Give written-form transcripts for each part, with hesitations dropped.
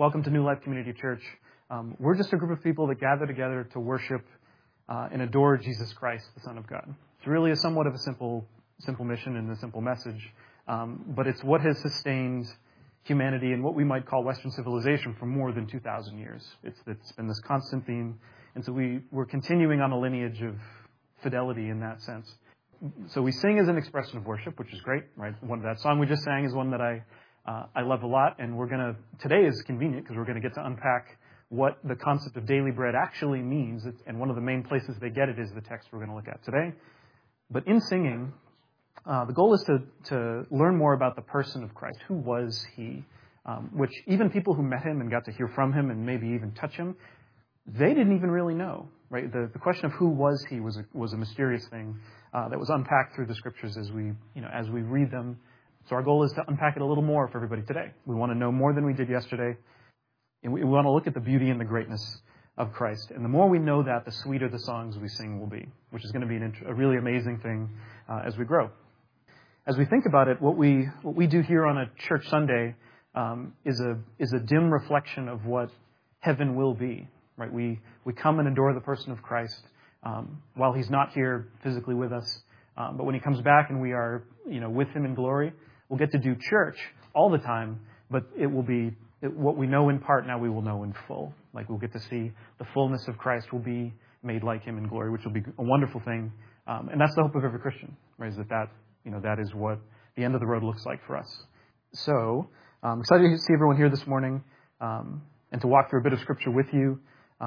Welcome to New Life Community Church. We're just a group of people that gather together to worship and adore Jesus Christ, the Son of God. It's really somewhat of a simple mission and a simple message, but it's what has sustained humanity and what we might call Western civilization for more than 2,000 years. It's been this constant theme, and so we're continuing on a lineage of fidelity in that sense. So we sing as an expression of worship, which is great, right? That song we just sang is one that I love a lot, and today is convenient because we're going to get to unpack what the concept of daily bread actually means, and one of the main places they get it is the text we're going to look at today. But in singing, the goal is to learn more about the person of Christ. Who was he? Which even people who met him and got to hear from him and maybe even touch him, they didn't even really know, right? The question of who was he was a mysterious thing that was unpacked through the scriptures as we read them. So our goal is to unpack it a little more for everybody today. We want to know more than we did yesterday, and we want to look at the beauty and the greatness of Christ. And the more we know that, the sweeter the songs we sing will be, which is going to be a really amazing thing as we grow. As we think about it, what we do here on a church Sunday is a dim reflection of what heaven will be. Right? We come and adore the person of Christ while he's not here physically with us. But when he comes back and we are with him in glory, we'll get to do church all the time, but it will be what we know in part now we will know in full. Like we'll get to see the fullness of Christ will be made like him in glory, which will be a wonderful thing. And that's the hope of every Christian, right? Is that is what the end of the road looks like for us. So I'm excited to see everyone here this morning and to walk through a bit of scripture with you.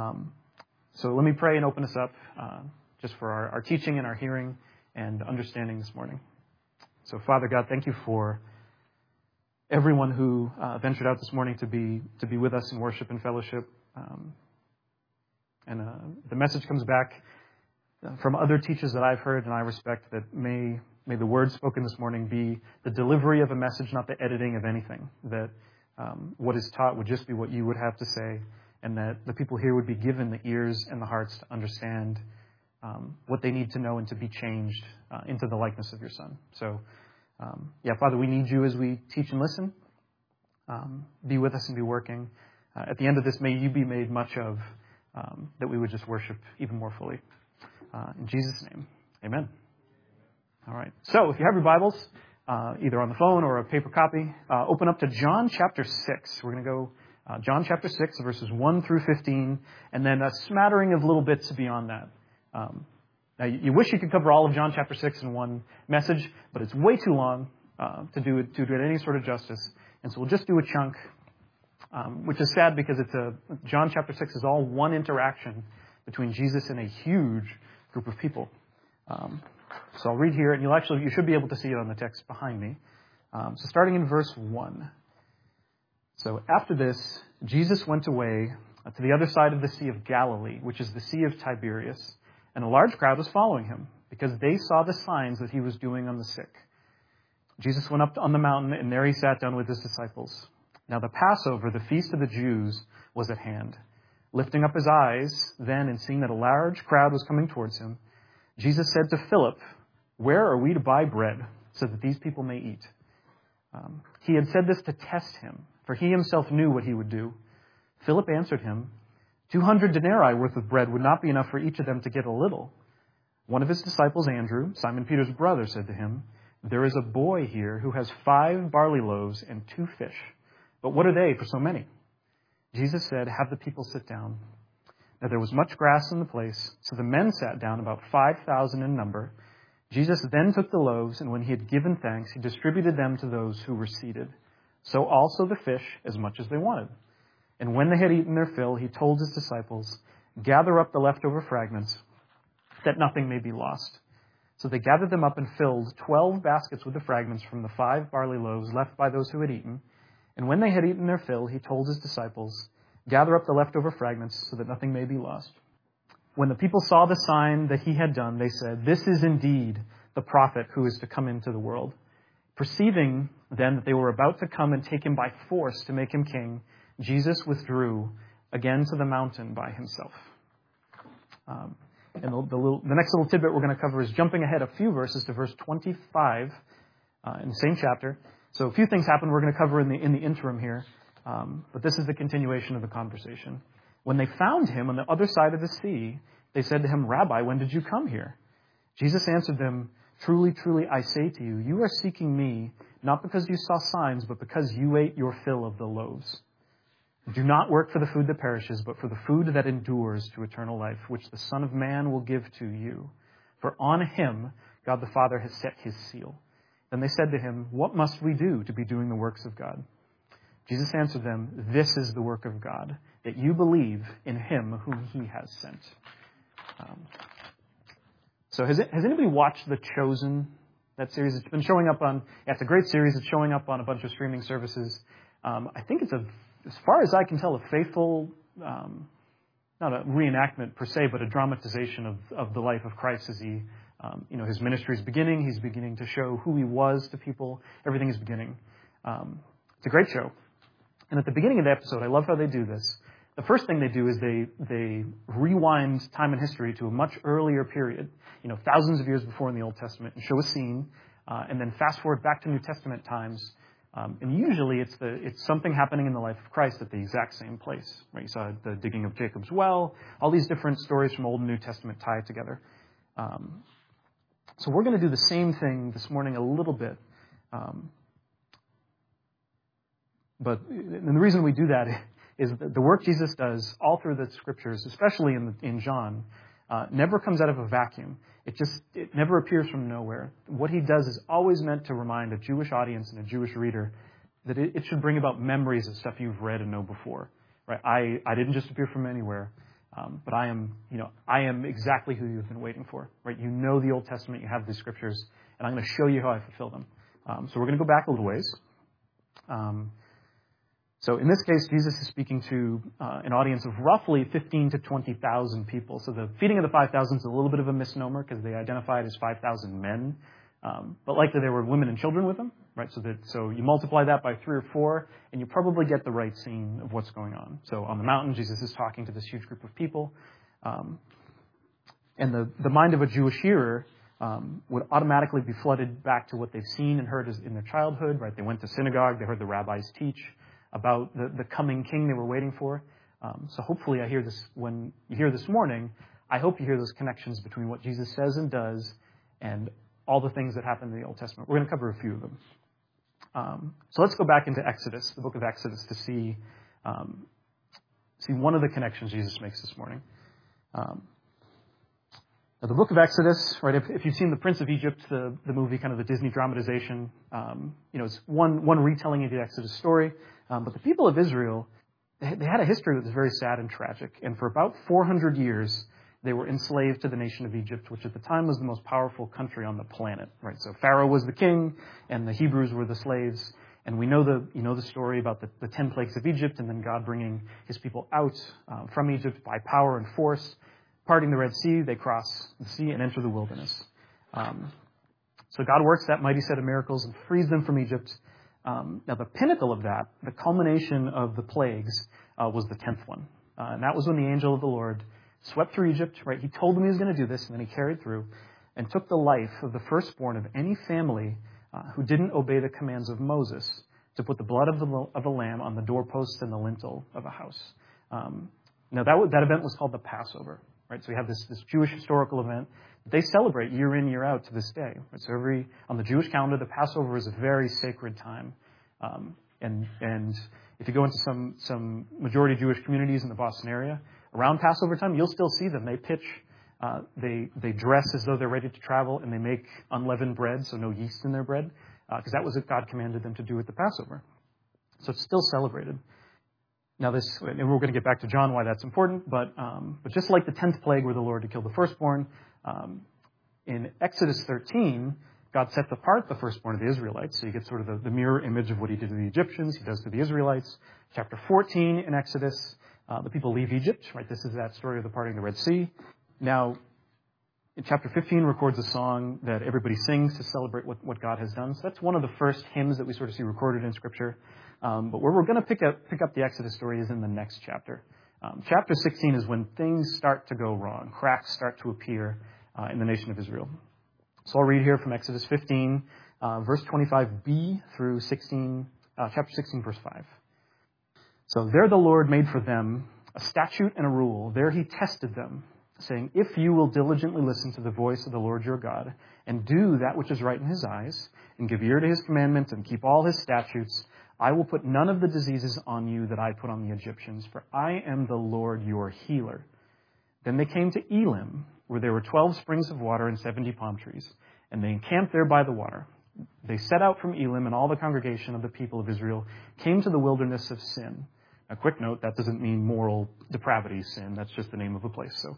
So let me pray and open us up just for our teaching and our hearing and understanding this morning. So Father God, thank you for everyone who ventured out this morning to be with us in worship and fellowship. And the message comes back from other teachers that I've heard and I respect, that may the words spoken this morning be the delivery of a message, not the editing of anything. That what is taught would just be what you would have to say, and that the people here would be given the ears and the hearts to understand what they need to know and to be changed into the likeness of your Son. So, Father, we need you as we teach and listen. Be with us and be working. At the end of this, may you be made much of, that we would just worship even more fully. In Jesus' name, amen. All right. So, if you have your Bibles, either on the phone or a paper copy, open up to John chapter 6. We're going to go John chapter 6, verses 1 through 15, and then a smattering of little bits beyond that. Now, you wish you could cover all of John chapter 6 in one message, but it's way too long to do it any sort of justice. And so we'll just do a chunk, which is sad because John chapter 6 is all one interaction between Jesus and a huge group of people. So I'll read here, and you should be able to see it on the text behind me. So starting in verse 1. So after this, Jesus went away to the other side of the Sea of Galilee, which is the Sea of Tiberias, and a large crowd was following him, because they saw the signs that he was doing on the sick. Jesus went up on the mountain, and there he sat down with his disciples. Now the Passover, the feast of the Jews, was at hand. Lifting up his eyes then, and seeing that a large crowd was coming towards him, Jesus said to Philip, "Where are we to buy bread, so that these people may eat?" He had said this to test him, for he himself knew what he would do. Philip answered him, 200 denarii worth of bread would not be enough for each of them to get a little. One of his disciples, Andrew, Simon Peter's brother, said to him, "There is a boy here who has 5 barley loaves and 2 fish. But what are they for so many?" Jesus said, "Have the people sit down." Now there was much grass in the place, so the men sat down, about 5,000 in number. Jesus then took the loaves, and when he had given thanks, he distributed them to those who were seated. So also the fish, as much as they wanted. And when they had eaten their fill, he told his disciples, "Gather up the leftover fragments, that nothing may be lost." So they gathered them up and filled 12 baskets with the fragments from the 5 barley loaves left by those who had eaten. And when they had eaten their fill, he told his disciples, "Gather up the leftover fragments so that nothing may be lost." When the people saw the sign that he had done, they said, "This is indeed the prophet who is to come into the world." Perceiving then that they were about to come and take him by force to make him king, Jesus withdrew again to the mountain by himself. And the next little tidbit we're going to cover is jumping ahead a few verses to verse 25 in the same chapter. So a few things happen we're going to cover in the interim here. But this is the continuation of the conversation. When they found him on the other side of the sea, they said to him, "Rabbi, when did you come here?" Jesus answered them, "Truly, truly, I say to you, you are seeking me, not because you saw signs, but because you ate your fill of the loaves. Do not work for the food that perishes, but for the food that endures to eternal life, which the Son of Man will give to you. For on him God the Father has set his seal." Then they said to him, "What must we do to be doing the works of God?" Jesus answered them, "This is the work of God, that you believe in him whom he has sent." So has anybody watched The Chosen, that series? It's been showing up on, it's a great series. It's showing up on a bunch of streaming services. I think it's as far as I can tell, a faithful, not a reenactment per se, but a dramatization of the life of Christ as he, his ministry is beginning. He's beginning to show who he was to people. Everything is beginning. It's a great show. And at the beginning of the episode, I love how they do this. The first thing they do is they rewind time and history to a much earlier period, thousands of years before in the Old Testament, and show a scene, and then fast forward back to New Testament times. And usually it's something happening in the life of Christ at the exact same place. Right? You saw the digging of Jacob's well, all these different stories from Old and New Testament tied together. So we're going to do the same thing this morning a little bit. But and the reason we do that is that the work Jesus does all through the Scriptures, especially in John, never comes out of a vacuum. It never appears from nowhere. What he does is always meant to remind a Jewish audience and a Jewish reader that it should bring about memories of stuff you've read and know before. Right? I didn't just appear from anywhere, but I am exactly who you've been waiting for. Right? You know the Old Testament, you have the Scriptures, and I'm going to show you how I fulfill them. So we're going to go back a little ways. So in this case, Jesus is speaking to an audience of roughly 15 to 20,000 people. So the feeding of the 5,000 is a little bit of a misnomer because they identify it as 5,000 men. But likely there were women and children with them, right? So you multiply that by 3 or 4, and you probably get the right scene of what's going on. So on the mountain, Jesus is talking to this huge group of people. And the mind of a Jewish hearer would automatically be flooded back to what they've seen and heard in their childhood, right? They went to synagogue, they heard the rabbis teach about the coming king they were waiting for. So hopefully when you hear this morning, I hope you hear those connections between what Jesus says and does and all the things that happen in the Old Testament. We're going to cover a few of them. So let's go back into Exodus, the book of Exodus, to see one of the connections Jesus makes this morning. Now the book of Exodus, right? If you've seen The Prince of Egypt, the movie, kind of the Disney dramatization, it's one retelling of the Exodus story. But the people of Israel, they had a history that was very sad and tragic. And for about 400 years, they were enslaved to the nation of Egypt, which at the time was the most powerful country on the planet. Right? So Pharaoh was the king, and the Hebrews were the slaves. And we know the story about the 10 plagues of Egypt, and then God bringing his people out from Egypt by power and force, parting the Red Sea. They cross the sea and enter the wilderness. So God works that mighty set of miracles and frees them from Egypt. Now, the pinnacle of that, the culmination of the plagues, was the 10th one. And that was when the angel of the Lord swept through Egypt, right? He told them he was going to do this, and then he carried through and took the life of the firstborn of any family who didn't obey the commands of Moses to put the blood of a lamb on the doorposts and the lintel of a house. Now, that event was called the Passover, right? So we have this Jewish historical event that they celebrate year in, year out to this day. Right? So on the Jewish calendar, the Passover is a very sacred time. And if you go into some majority Jewish communities in the Boston area, around Passover time, you'll still see them. They pitch, they dress as though they're ready to travel, and they make unleavened bread, so no yeast in their bread, because that was what God commanded them to do at the Passover. So it's still celebrated. Now and we're going to get back to John why that's important, but just like the 10th plague where the Lord to kill the firstborn, in Exodus 13, God sets apart the firstborn of the Israelites. So you get sort of the mirror image of what he did to the Egyptians, he does to the Israelites. Chapter 14 in Exodus, the people leave Egypt, right? This is that story of the parting of the Red Sea. Now, in chapter 15 records a song that everybody sings to celebrate what God has done. So that's one of the first hymns that we sort of see recorded in Scripture. But where we're going to pick up the Exodus story is in the next chapter. Chapter 16 is when things start to go wrong. Cracks start to appear in the nation of Israel. So I'll read here from Exodus 15, verse 25b through chapter 16, verse 5. So there the Lord made for them a statute and a rule. There he tested them, saying, if you will diligently listen to the voice of the Lord your God, and do that which is right in his eyes, and give ear to his commandments, and keep all his statutes, I will put none of the diseases on you that I put on the Egyptians, for I am the Lord your healer. Then they came to Elim, where there were 12 springs of water and 70 palm trees, and they encamped there by the water. They set out from Elim, and all the congregation of the people of Israel came to the wilderness of Sin. A quick note, that doesn't mean moral depravity, Sin. That's just the name of a place. So,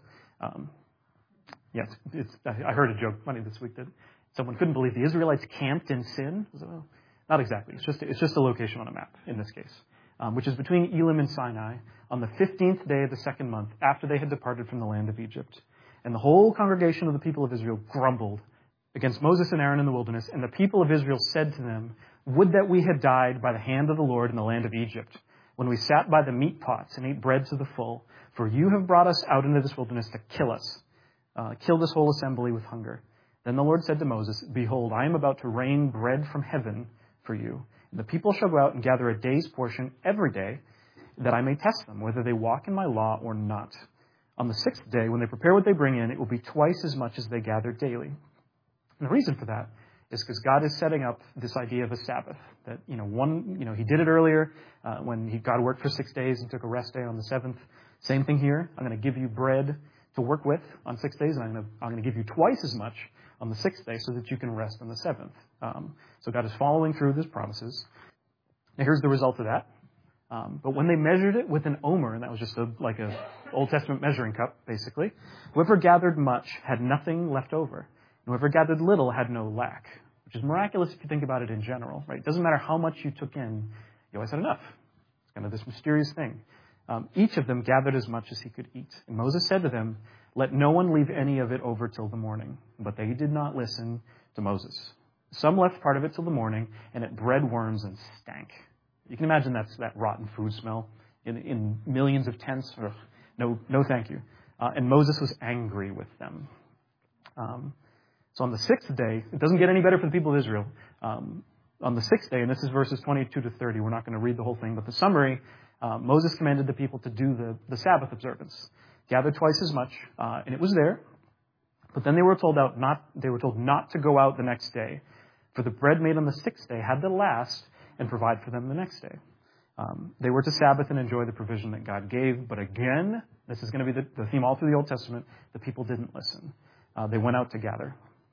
yes, I heard a joke funny this week that someone couldn't believe the Israelites camped in Sin. Well, not exactly. It's just a location on a map in this case, which is between Elim and Sinai on the 15th day of the second month after they had departed from the land of Egypt. And the whole congregation of the people of Israel grumbled against Moses and Aaron in the wilderness. And the people of Israel said to them, would that we had died by the hand of the Lord in the land of Egypt, when we sat by the meat pots and ate bread to the full. For you have brought us out into this wilderness to kill us, kill this whole assembly with hunger. Then the Lord said to Moses, behold, I am about to rain bread from heaven for you. And the people shall go out and gather a day's portion every day, that I may test them, whether they walk in my law or not. On the sixth day, when they prepare what they bring in, it will be twice as much as they gather daily. And the reason for that is because God is setting up this idea of a Sabbath. That, he did it earlier when God worked for 6 days and took a rest day on the seventh. Same thing here. I'm going to give you bread to work with on 6 days, and I'm going to give you twice as much on the sixth day so that you can rest on the seventh. So God is following through his promises. Now here's the result of that. But when they measured it with an omer, and that was just like a Old Testament measuring cup, basically, whoever gathered much had nothing left over. And whoever gathered little had no lack, which is miraculous if you think about it in general, right? It doesn't matter how much you took in, you always had enough. It's kind of this mysterious thing. Each of them gathered as much as he could eat. And Moses said to them, let no one leave any of it over till the morning. But they did not listen to Moses. Some left part of it till the morning, and it bred worms and stank. You can imagine that rotten food smell in millions of tents. Ugh, no thank you. And Moses was angry with them. So on the sixth day, it doesn't get any better for the people of Israel. On the sixth day, and this is verses 22 to 30, we're not going to read the whole thing, but the summary, Moses commanded the people to do the Sabbath observance. Gather twice as much, and it was there. But then they were told not to go out the next day, for the bread made on the sixth day had to last and provide for them the next day. They were to Sabbath and enjoy the provision that God gave, but again, this is going to be the theme all through the Old Testament, the people didn't listen. They went out to gather.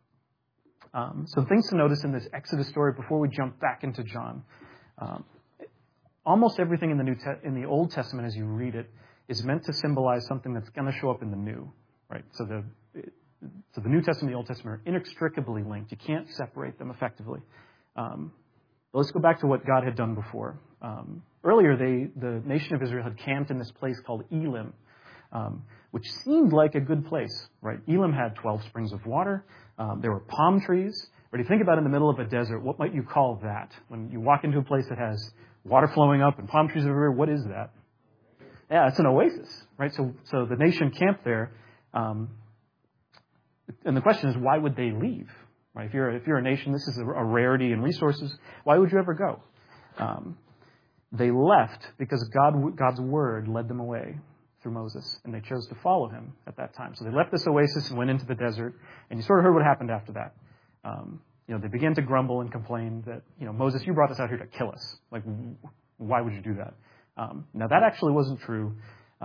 So things to notice in this Exodus story before we jump back into John. Almost everything in the Old Testament as you read it is meant to symbolize something that's going to show up in the New, right? So the New Testament and the Old Testament are inextricably linked. You can't separate them effectively. But let's go back to what God had done before. Earlier, the nation of Israel had camped in this place called Elim, which seemed like a good place, right? Elim had 12 springs of water. There were palm trees. But if you think about in the middle of a desert, what might you call that? When you walk into a place that has water flowing up and palm trees everywhere, what is that? Yeah, it's an oasis, right? So the nation camped there. And the question is, why would they leave? Right? If you're a nation, this is a rarity in resources. Why would you ever go? They left because God's word led them away through Moses, and they chose to follow him at that time. So they left this oasis and went into the desert, and you sort of heard what happened after that. They began to grumble and complain that, Moses, you brought us out here to kill us. Like, why would you do that? Now, that actually wasn't true.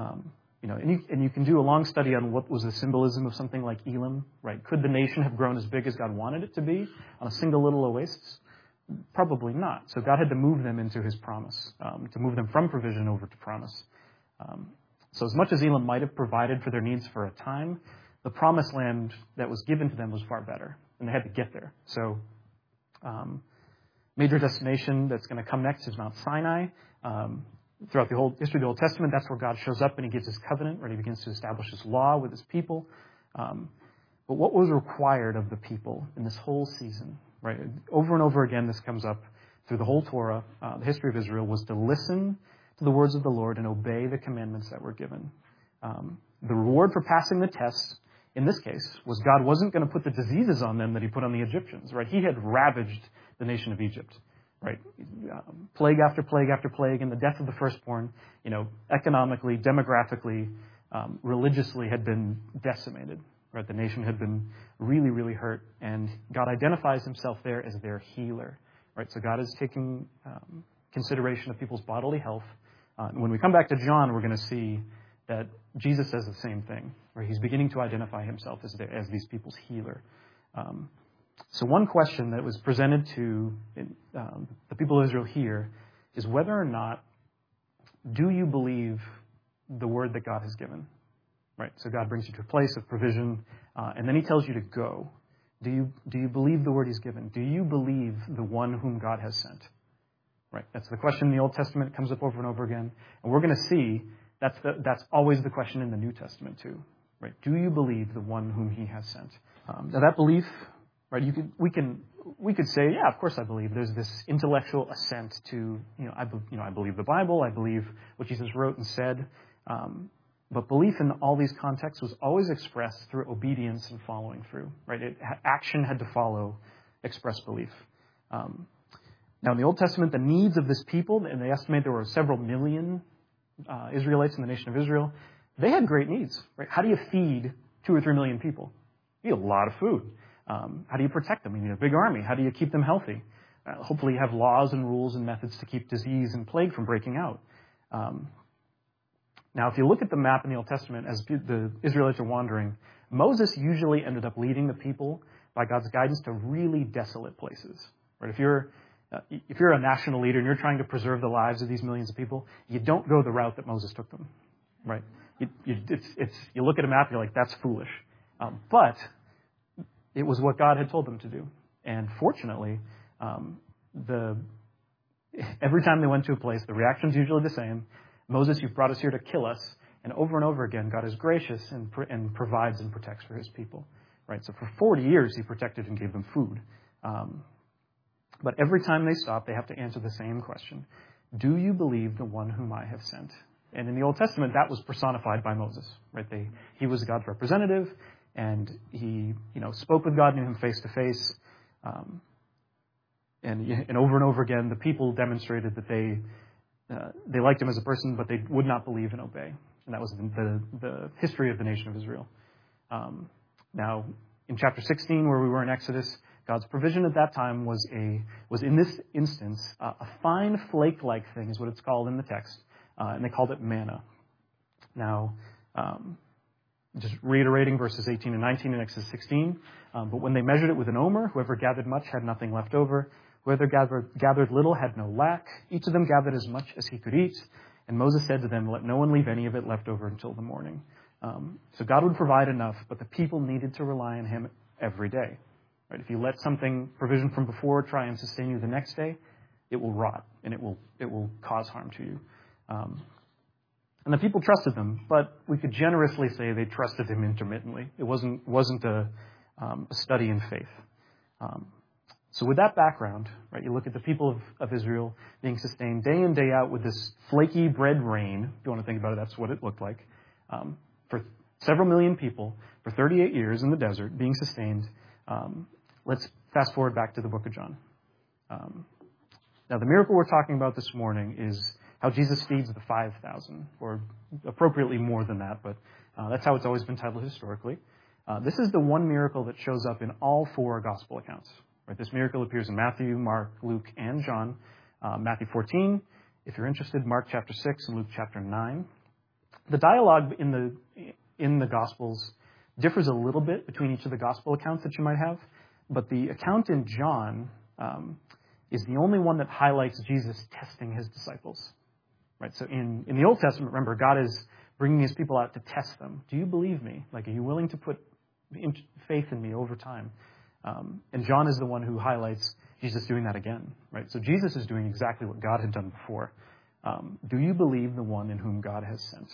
And you can do a long study on what was the symbolism of something like Elim, right? Could the nation have grown as big as God wanted it to be on a single little oasis? Probably not. So God had to move them into his promise, to move them from provision over to promise. So as much as Elim might have provided for their needs for a time, the promised land that was given to them was far better, and they had to get there. So major destination that's going to come next is Mount Sinai. Throughout the whole history of the Old Testament, that's where God shows up and he gives his covenant, where he begins to establish his law with his people. But what was required of the people in this whole season, right? Over and over again, this comes up through the whole Torah, the history of Israel, was to listen to the words of the Lord and obey the commandments that were given. The reward for passing the test, in this case, was God wasn't going to put the diseases on them that he put on the Egyptians, right? He had ravaged the nation of Egypt. right? Plague after plague after plague, and the death of the firstborn, economically, demographically, religiously had been decimated. Right? The nation had been really, really hurt, and God identifies himself there as their healer. Right? So God is taking consideration of people's bodily health. And when we come back to John, we're going to see that Jesus says the same thing, where he's beginning to identify himself as these people's healer. So one question that was presented to the people of Israel here is whether or not do you believe the word that God has given? Right. So God brings you to a place of provision, and then he tells you to go. Do you believe the word he's given? Do you believe the one whom God has sent? Right. That's the question in the Old Testament. It comes up over and over again, and we're going to see that's always the question in the New Testament too. Right. Do you believe the one whom he has sent? Now that belief, right? We could say, yeah, of course I believe. There's this intellectual assent to, I believe the Bible. I believe what Jesus wrote and said. But belief in all these contexts was always expressed through obedience and following through. Right? Action had to follow express belief. Now, in the Old Testament, the needs of this people, and they estimate there were several million Israelites in the nation of Israel, they had great needs. Right? How do you feed 2 or 3 million people? You need a lot of food. How do you protect them? You need a big army. How do you keep them healthy? Hopefully you have laws and rules and methods to keep disease and plague from breaking out. Now, if you look at the map in the Old Testament, as the Israelites are wandering, Moses usually ended up leading the people by God's guidance to really desolate places. Right? If you're a national leader and you're trying to preserve the lives of these millions of people, you don't go the route that Moses took them. Right? You look at a map, you're like, that's foolish. But it was what God had told them to do. And fortunately, every time they went to a place, the reaction's usually the same. Moses, you've brought us here to kill us. And over again, God is gracious and provides and protects for his people. Right? So for 40 years, he protected and gave them food. But every time they stop, they have to answer the same question. Do you believe the one whom I have sent? And in the Old Testament, that was personified by Moses. Right? He was God's representative, and he spoke with God, knew him face to face. And over again, the people demonstrated that they liked him as a person, but they would not believe and obey. And that was the history of the nation of Israel. Now, in chapter 16, where we were in Exodus, God's provision at that time was in this instance a fine flake-like thing, is what it's called in the text, and they called it manna. Now, just reiterating verses 18 and 19 in Exodus 16, but when they measured it with an omer, whoever gathered much had nothing left over. Whoever gathered little had no lack. Each of them gathered as much as he could eat. And Moses said to them, let no one leave any of it left over until the morning. So God would provide enough, but the people needed to rely on him every day. Right? If you let provision from before try and sustain you the next day, it will rot and it will cause harm to you. And the people trusted them, but we could generously say they trusted him intermittently. It wasn't a study in faith. So with that background, right, you look at the people of Israel being sustained day in, day out with this flaky bread rain. If you want to think about it, that's what it looked like. For several million people, for 38 years in the desert, being sustained. Let's fast forward back to the book of John. Now, the miracle we're talking about this morning is how Jesus feeds the 5,000, or appropriately more than that, but that's how it's always been titled historically. This is the one miracle that shows up in all 4 gospel accounts. Right? This miracle appears in Matthew, Mark, Luke, and John. Matthew 14, if you're interested, Mark chapter 6, and Luke chapter 9. The dialogue in the Gospels differs a little bit between each of the gospel accounts that you might have, but the account in John is the only one that highlights Jesus testing his disciples. Right? So in the Old Testament, remember, God is bringing his people out to test them. Do you believe me? Like, are you willing to put faith in me over time? And John is the one who highlights Jesus doing that again. Right? So Jesus is doing exactly what God had done before. Do you believe the one in whom God has sent?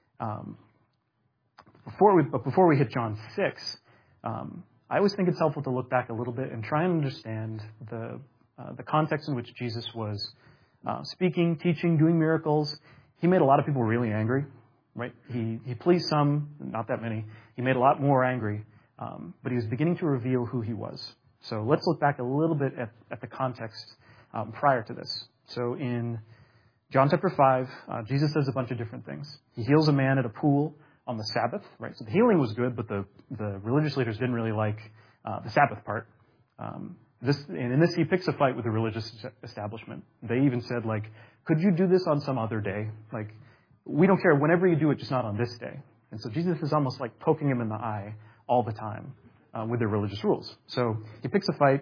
Before we hit John 6, I always think it's helpful to look back a little bit and try and understand the context in which Jesus was speaking, teaching, doing miracles. He made a lot of people really angry, right? He pleased some, not that many. He made a lot more angry, but he was beginning to reveal who he was. So let's look back a little bit at the context prior to this. So in John chapter 5, Jesus does a bunch of different things. He heals a man at a pool on the Sabbath, right? So the healing was good, but the religious leaders didn't really like the Sabbath part. And in this, he picks a fight with the religious establishment. They even said, like, could you do this on some other day? Like, we don't care. Whenever you do it, just not on this day. And so Jesus is almost like poking him in the eye all the time with their religious rules. So he picks a fight.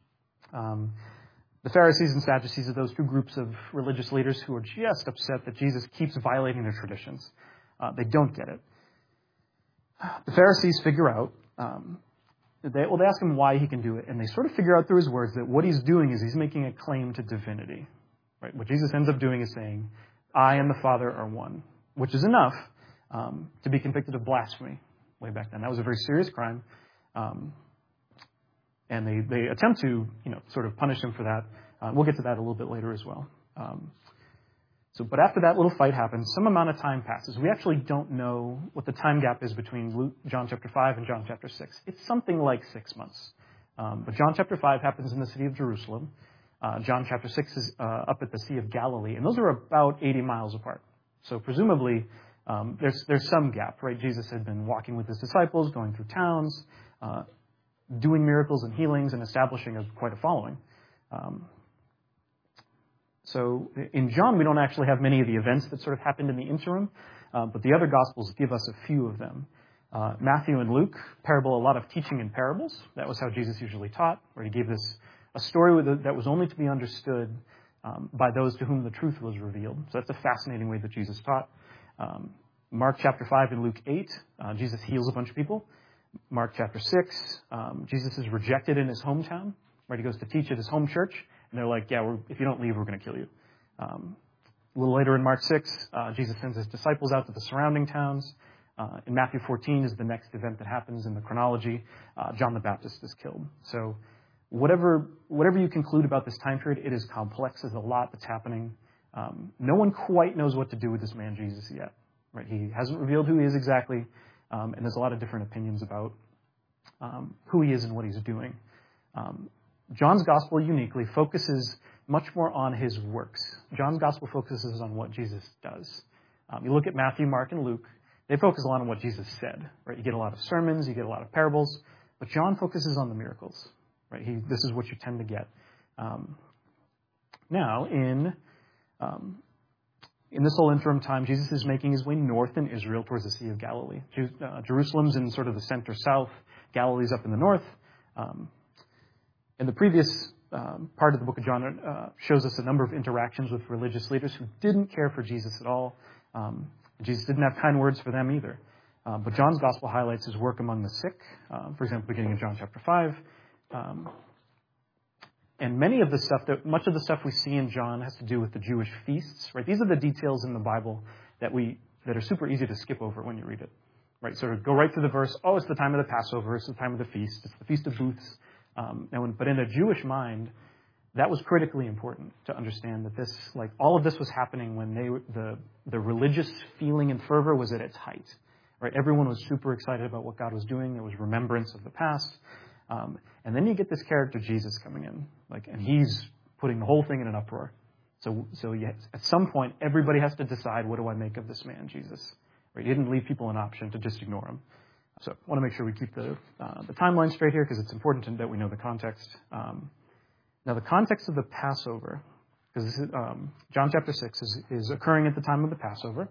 The Pharisees and Sadducees are those two groups of religious leaders who are just upset that Jesus keeps violating their traditions. They don't get it. The Pharisees figure out, they ask him why he can do it, and they sort of figure out through his words that what he's doing is he's making a claim to divinity. Right? What Jesus ends up doing is saying, I and the Father are one, which is enough to be convicted of blasphemy way back then. That was a very serious crime. And they attempt to, sort of punish him for that. We'll get to that a little bit later as well. But after that little fight happens, some amount of time passes. We actually don't know what the time gap is between John chapter 5 and John chapter 6. It's something like 6 months. But John chapter 5 happens in the city of Jerusalem. John chapter 6 is up at the Sea of Galilee. And those are about 80 miles apart. So presumably, there's some gap, right? Jesus had been walking with his disciples, going through towns, doing miracles and healings, and establishing quite a following. So in John, we don't actually have many of the events that sort of happened in the interim, but the other Gospels give us a few of them. Matthew and Luke parable a lot of teaching in parables. That was how Jesus usually taught, where he gave a story that was only to be understood by those to whom the truth was revealed. So that's a fascinating way that Jesus taught. Mark chapter 5 and Luke 8, Jesus heals a bunch of people. Mark chapter 6, Jesus is rejected in his hometown, right? He goes to teach at his home church, and they're like, if you don't leave, we're going to kill you. A little later in Mark 6, Jesus sends his disciples out to the surrounding towns. In Matthew 14 is the next event that happens in the chronology. John the Baptist is killed. So whatever you conclude about this time period, it is complex. There's a lot that's happening. No one quite knows what to do with this man Jesus yet. Right? He hasn't revealed who he is exactly, and there's a lot of different opinions about who he is and what he's doing. John's gospel uniquely focuses much more on his works. John's gospel focuses on what Jesus does. You look at Matthew, Mark, and Luke, they focus a lot on what Jesus said. Right? You get a lot of sermons, you get a lot of parables, but John focuses on the miracles. Right? This is what you tend to get. Now, in this whole interim time, Jesus is making his way north in Israel towards the Sea of Galilee. Jerusalem's in sort of the center-south. Galilee's up in the north. And the previous part of the book of John shows us a number of interactions with religious leaders who didn't care for Jesus at all. Jesus didn't have kind words for them either. But John's gospel highlights his work among the sick, for example, beginning in John chapter 5. And much of the stuff we see in John has to do with the Jewish feasts, right? These are the details in the Bible that are super easy to skip over when you read it, right? Sort of go right through the verse. Oh, it's the time of the Passover. It's the time of the feast. It's the Feast of Booths. But in a Jewish mind, that was critically important to understand that all of this was happening when the religious feeling and fervor was at its height, right? Everyone was super excited about what God was doing. There was remembrance of the past. And then you get this character, Jesus, coming in, and he's putting the whole thing in an uproar. So at some point, everybody has to decide, what do I make of this man, Jesus? Right? He didn't leave people an option to just ignore him. So I want to make sure we keep the timeline straight here, because it's important that we know the context. Now, the context of the Passover, because this is, John chapter 6 is occurring at the time of the Passover.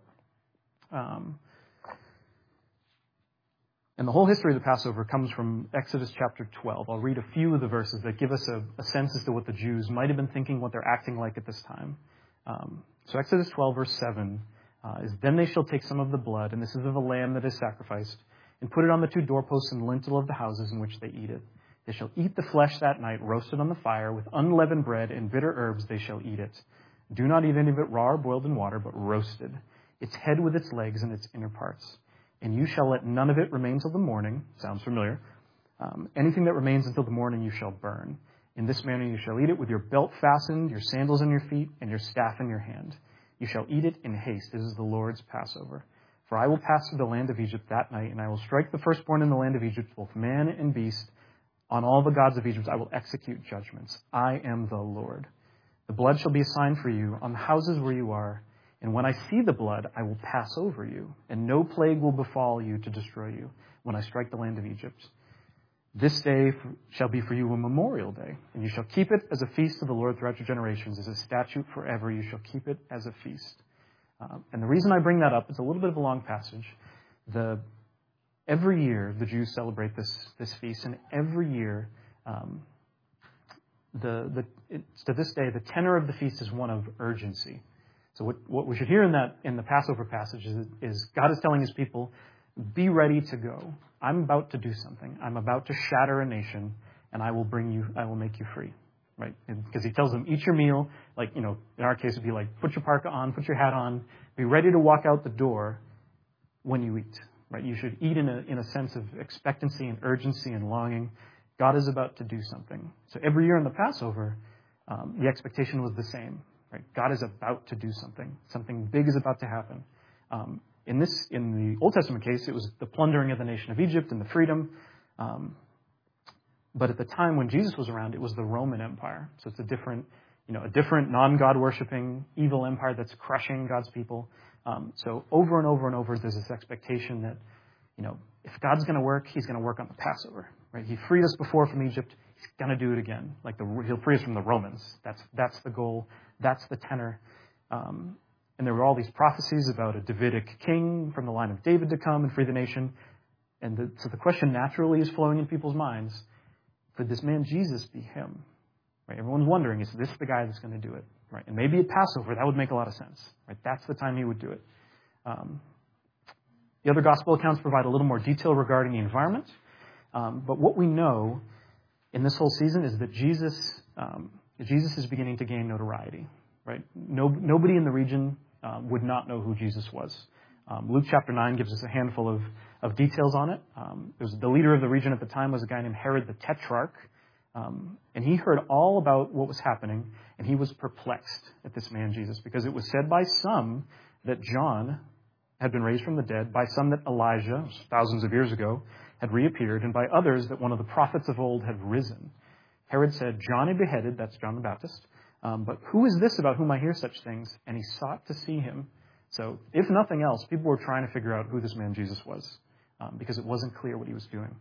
And the whole history of the Passover comes from Exodus chapter 12. I'll read a few of the verses that give us a sense as to what the Jews might have been thinking, what they're acting like at this time. So Exodus 12, verse 7 is, "Then they shall take some of the blood, and this is of a lamb that is sacrificed, and put it on the two doorposts and lintel of the houses in which they eat it. They shall eat the flesh that night, roasted on the fire, with unleavened bread and bitter herbs they shall eat it. Do not eat any of it raw or boiled in water, but roasted, its head with its legs and its inner parts. And you shall let none of it remain till the morning." Sounds familiar. "Anything that remains until the morning you shall burn. In this manner you shall eat it, with your belt fastened, your sandals on your feet, and your staff in your hand. You shall eat it in haste. This is the Lord's Passover. For I will pass through the land of Egypt that night, and I will strike the firstborn in the land of Egypt, both man and beast. On all the gods of Egypt I will execute judgments. I am the Lord." The blood shall be a sign for you on the houses where you are. And when I see the blood, I will pass over you, and no plague will befall you to destroy you when I strike the land of Egypt. This day shall be for you a memorial day, and you shall keep it as a feast to the Lord throughout your generations. As a statute forever, you shall keep it as a feast. And the reason I bring that up, it's a little bit of a long passage. Every year, the Jews celebrate this feast, and every year, to this day, the tenor of the feast is one of urgency. So what we should hear in the Passover passage is God is telling his people, be ready to go. I'm about to do something. I'm about to shatter a nation, and I will make you free. Right? Because he tells them, eat your meal. Like, in our case, it'd be like, put your parka on, put your hat on, be ready to walk out the door when you eat. Right? You should eat in a sense of expectancy and urgency and longing. God is about to do something. So every year in the Passover, the expectation was the same. Right? God is about to do something. Something big is about to happen. In the Old Testament case, it was the plundering of the nation of Egypt and the freedom. But at the time when Jesus was around, it was the Roman Empire. So it's a different non-God worshipping evil empire that's crushing God's people. So over and over and over, there's this expectation that, if God's going to work, he's going to work on the Passover. Right? He freed us before from Egypt. He's going to do it again. He'll free us from the Romans. That's the goal. That's the tenor. And there were all these prophecies about a Davidic king from the line of David to come and free the nation. And so the question naturally is flowing in people's minds, could this man Jesus be him? Right? Everyone's wondering, is this the guy that's going to do it? Right? And maybe at Passover, that would make a lot of sense. Right? That's the time he would do it. The other gospel accounts provide a little more detail regarding the environment. But what we know in this whole season is that Jesus is beginning to gain notoriety. Right? Nobody in the region would not know who Jesus was. Luke chapter 9 gives us a handful of details on it. The leader of the region at the time was a guy named Herod the Tetrarch. And he heard all about what was happening, and he was perplexed at this man Jesus, because it was said by some that John had been raised from the dead, by some that Elijah, thousands of years ago, had reappeared, and by others that one of the prophets of old had risen. Herod said, John he beheaded, that's John the Baptist, but who is this about whom I hear such things? And he sought to see him. So, if nothing else, people were trying to figure out who this man Jesus was, because it wasn't clear what he was doing.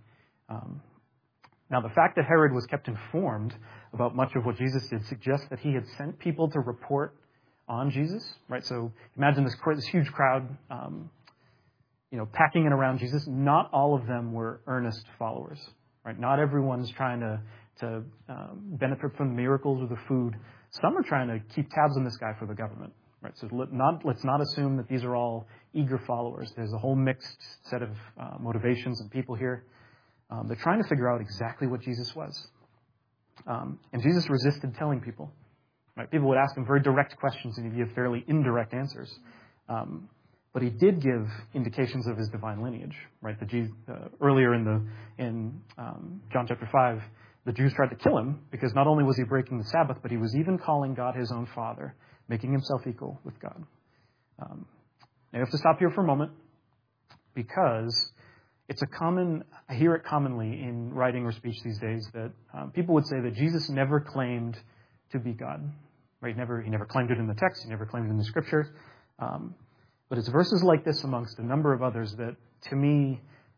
Now, the fact that Herod was kept informed about much of what Jesus did suggests that he had sent people to report on Jesus, right? So imagine this huge crowd, packing in around Jesus. Not all of them were earnest followers, right? Not everyone's trying to benefit from the miracles or the food. Some are trying to keep tabs on this guy for the government, right? So let's not assume that these are all eager followers. There's a whole mixed set of motivations and people here. They're trying to figure out exactly what Jesus was. And Jesus resisted telling people. Right? People would ask him very direct questions, and he'd give fairly indirect answers. But he did give indications of his divine lineage. Right? Earlier in John chapter 5, the Jews tried to kill him because not only was he breaking the Sabbath, but he was even calling God his own Father, making himself equal with God. Now you have to stop here for a moment, because I hear it commonly in writing or speech these days that people would say that Jesus never claimed to be God. Right? He never claimed it in the text. He never claimed it in the scriptures. But it's verses like this, amongst a number of others, that to me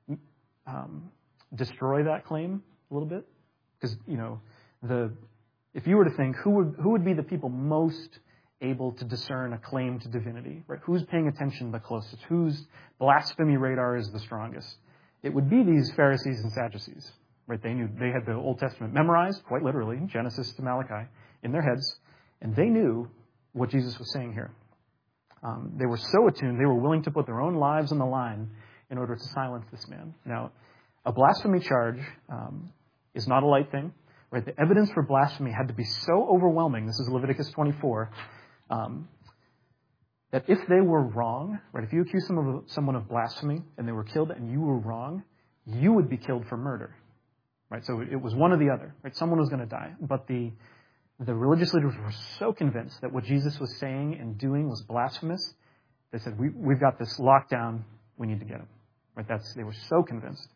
destroy that claim a little bit. Because if you were to think who would be the people most able to discern a claim to divinity, right? Who's paying attention the closest? Whose blasphemy radar is the strongest? It would be these Pharisees and Sadducees, right? They had the Old Testament memorized, quite literally, Genesis to Malachi, in their heads, and they knew what Jesus was saying here. They were so attuned, they were willing to put their own lives on the line in order to silence this man. Now, a blasphemy charge is not a light thing, right? The evidence for blasphemy had to be so overwhelming, this is Leviticus 24, that if they were wrong, right, if you accused someone of blasphemy and they were killed and you were wrong, you would be killed for murder, right? So it was one or the other, right? Someone was going to die. But the religious leaders were so convinced that what Jesus was saying and doing was blasphemous, they said, we've got this locked down, we need to get him, right? They were so convinced.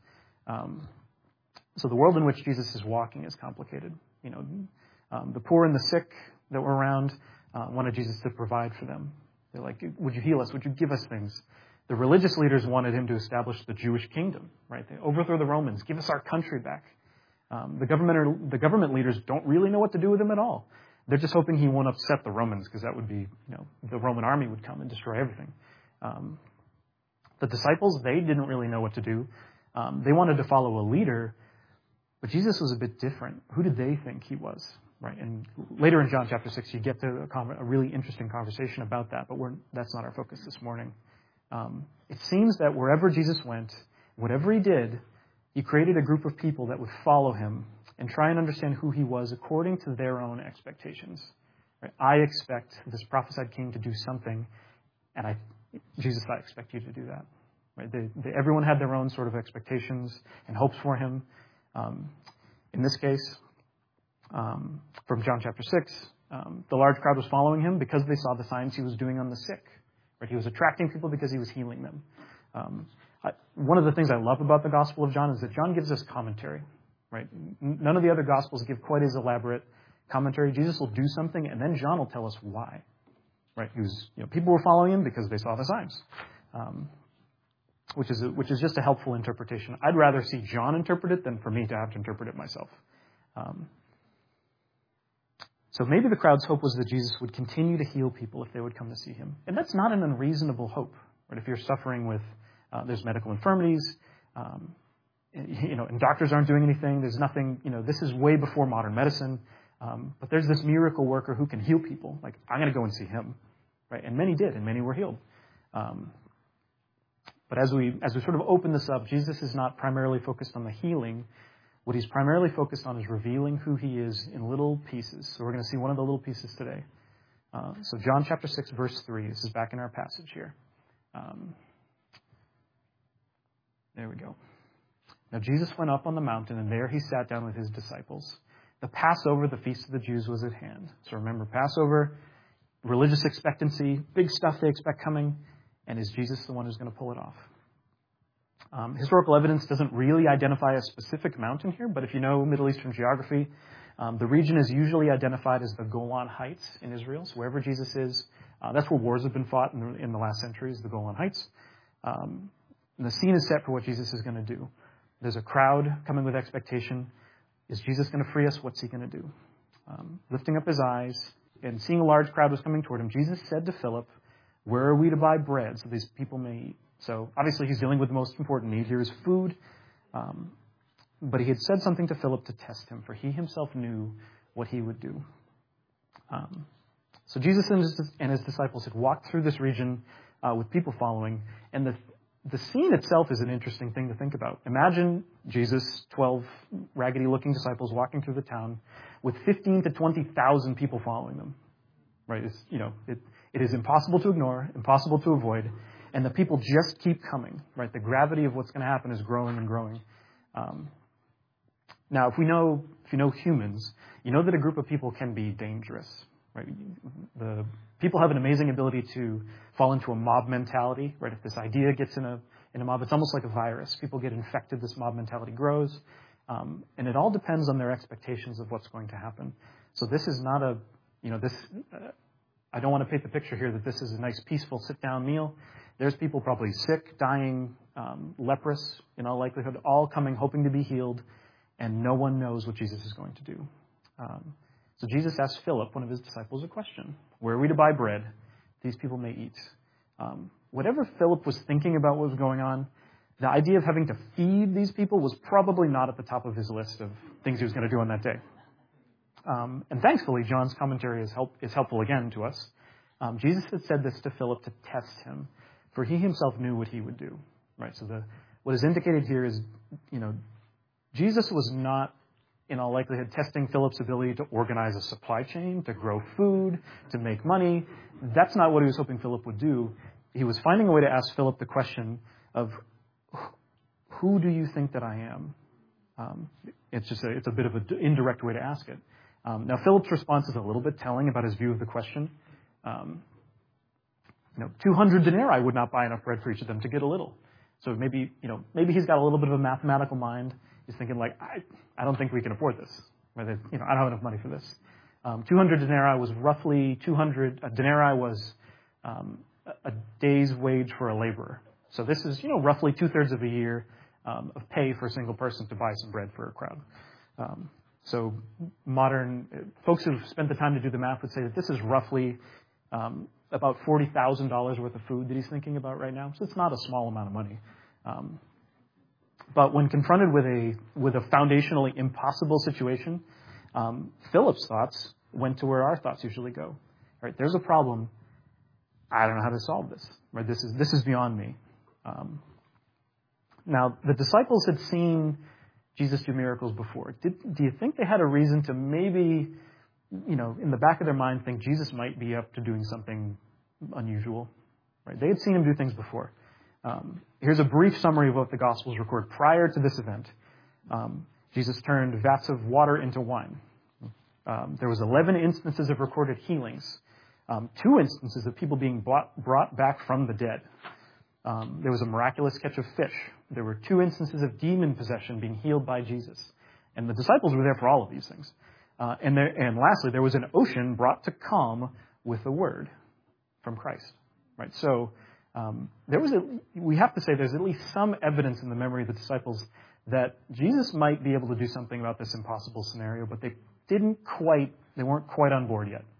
So the world in which Jesus is walking is complicated. The poor and the sick, that were around wanted Jesus to provide for them. They're like, would you heal us? Would you give us things? The religious leaders wanted him to establish the Jewish kingdom, right? They overthrow the Romans, give us our country back. The government leaders don't really know what to do with him at all. They're just hoping he won't upset the Romans, because that would be, the Roman army would come and destroy everything. The disciples, they didn't really know what to do. They wanted to follow a leader, but Jesus was a bit different. Who did they think he was? Right? And later in John chapter 6, you get to a really interesting conversation about that, but that's not our focus this morning. It seems that wherever Jesus went, whatever he did, he created a group of people that would follow him and try and understand who he was according to their own expectations. Right? I expect this prophesied king to do something, and Jesus, I expect you to do that. Right? Everyone had their own sort of expectations and hopes for him. In this case, from John chapter 6, the large crowd was following him because they saw the signs he was doing on the sick. Right? He was attracting people because he was healing them. One of the things I love about the Gospel of John is that John gives us commentary. Right? None of the other Gospels give quite as elaborate commentary. Jesus will do something, and then John will tell us why. Right? People were following him because they saw the signs, which is just a helpful interpretation. I'd rather see John interpret it than for me to have to interpret it myself. So maybe the crowd's hope was that Jesus would continue to heal people if they would come to see him. And that's not an unreasonable hope. Right? If you're suffering with, there's medical infirmities, and doctors aren't doing anything, there's nothing, this is way before modern medicine. But there's this miracle worker who can heal people. Like, I'm going to go and see him. Right? And many did, and many were healed. But as we sort of open this up, Jesus is not primarily focused on the healing. What he's primarily focused on is revealing who he is in little pieces. So we're going to see one of the little pieces today. So John chapter 6, verse 3. This is back in our passage here. There we go. Now Jesus went up on the mountain, and there he sat down with his disciples. The Passover, the feast of the Jews, was at hand. So remember, Passover, religious expectancy, big stuff they expect coming. And is Jesus the one who's going to pull it off? Historical evidence doesn't really identify a specific mountain here, but if you know Middle Eastern geography, the region is usually identified as the Golan Heights in Israel. So wherever Jesus is, that's where wars have been fought in the last centuries, the Golan Heights. And the scene is set for what Jesus is going to do. There's a crowd coming with expectation. Is Jesus going to free us? What's he going to do? Lifting up his eyes and seeing a large crowd was coming toward him, Jesus said to Philip, "Where are we to buy bread so these people may eat?" So obviously he's dealing with the most important need here is food. But he had said something to Philip to test him, for he himself knew what he would do. So Jesus and his disciples had walked through this region with people following. And the scene itself is an interesting thing to think about. Imagine Jesus, 12 raggedy-looking disciples walking through the town with 15 to 20,000 people following them. Right? It is impossible to ignore, impossible to avoid, and the people just keep coming. Right? The gravity of what's going to happen is growing and growing. Now, if you know humans, you know that a group of people can be dangerous. Right? The people have an amazing ability to fall into a mob mentality. Right? If this idea gets in a mob, it's almost like a virus. People get infected. This mob mentality grows, and it all depends on their expectations of what's going to happen. So this is not I don't want to paint the picture here that this is a nice, peaceful, sit-down meal. There's people probably sick, dying, leprous, in all likelihood, all coming, hoping to be healed, and no one knows what Jesus is going to do. So Jesus asked Philip, one of his disciples, a question. Where are we to buy bread these people may eat? Whatever Philip was thinking about what was going on, the idea of having to feed these people was probably not at the top of his list of things he was going to do on that day. And thankfully, John's commentary is helpful again to us. Jesus had said this to Philip to test him, for he himself knew what he would do. Right? So what is indicated here is, Jesus was not, in all likelihood, testing Philip's ability to organize a supply chain, to grow food, to make money. That's not what he was hoping Philip would do. He was finding a way to ask Philip the question of, who do you think that I am? It's a bit of an indirect way to ask it. Now, Philip's response is a little bit telling about his view of the question. 200 denarii would not buy enough bread for each of them to get a little. So maybe he's got a little bit of a mathematical mind. He's thinking like, I don't think we can afford this. Right? I don't have enough money for this. 200 denarii was roughly 200. A denarii was a day's wage for a laborer. So this is, roughly 2/3 of a year of pay for a single person to buy some bread for a crowd. So modern folks who've spent the time to do the math would say that this is roughly about $40,000 worth of food that he's thinking about right now. So it's not a small amount of money. But when confronted with a foundationally impossible situation, Philip's thoughts went to where our thoughts usually go. Right? There's a problem. I don't know how to solve this. Right? This is beyond me. Now, the disciples had seen Jesus do miracles before. Do you think they had a reason to maybe, in the back of their mind, think Jesus might be up to doing something unusual? Right? They had seen him do things before. Here's a brief summary of what the Gospels record. Prior to this event, Jesus turned vats of water into wine. There was 11 instances of recorded healings. 2 instances of people being brought back from the dead. There was a miraculous catch of fish. There were 2 instances of demon possession being healed by Jesus. And the disciples were there for all of these things. And lastly, there was an ocean brought to calm with a word from Christ. Right? So we have to say there's at least some evidence in the memory of the disciples that Jesus might be able to do something about this impossible scenario, but they weren't quite on board yet.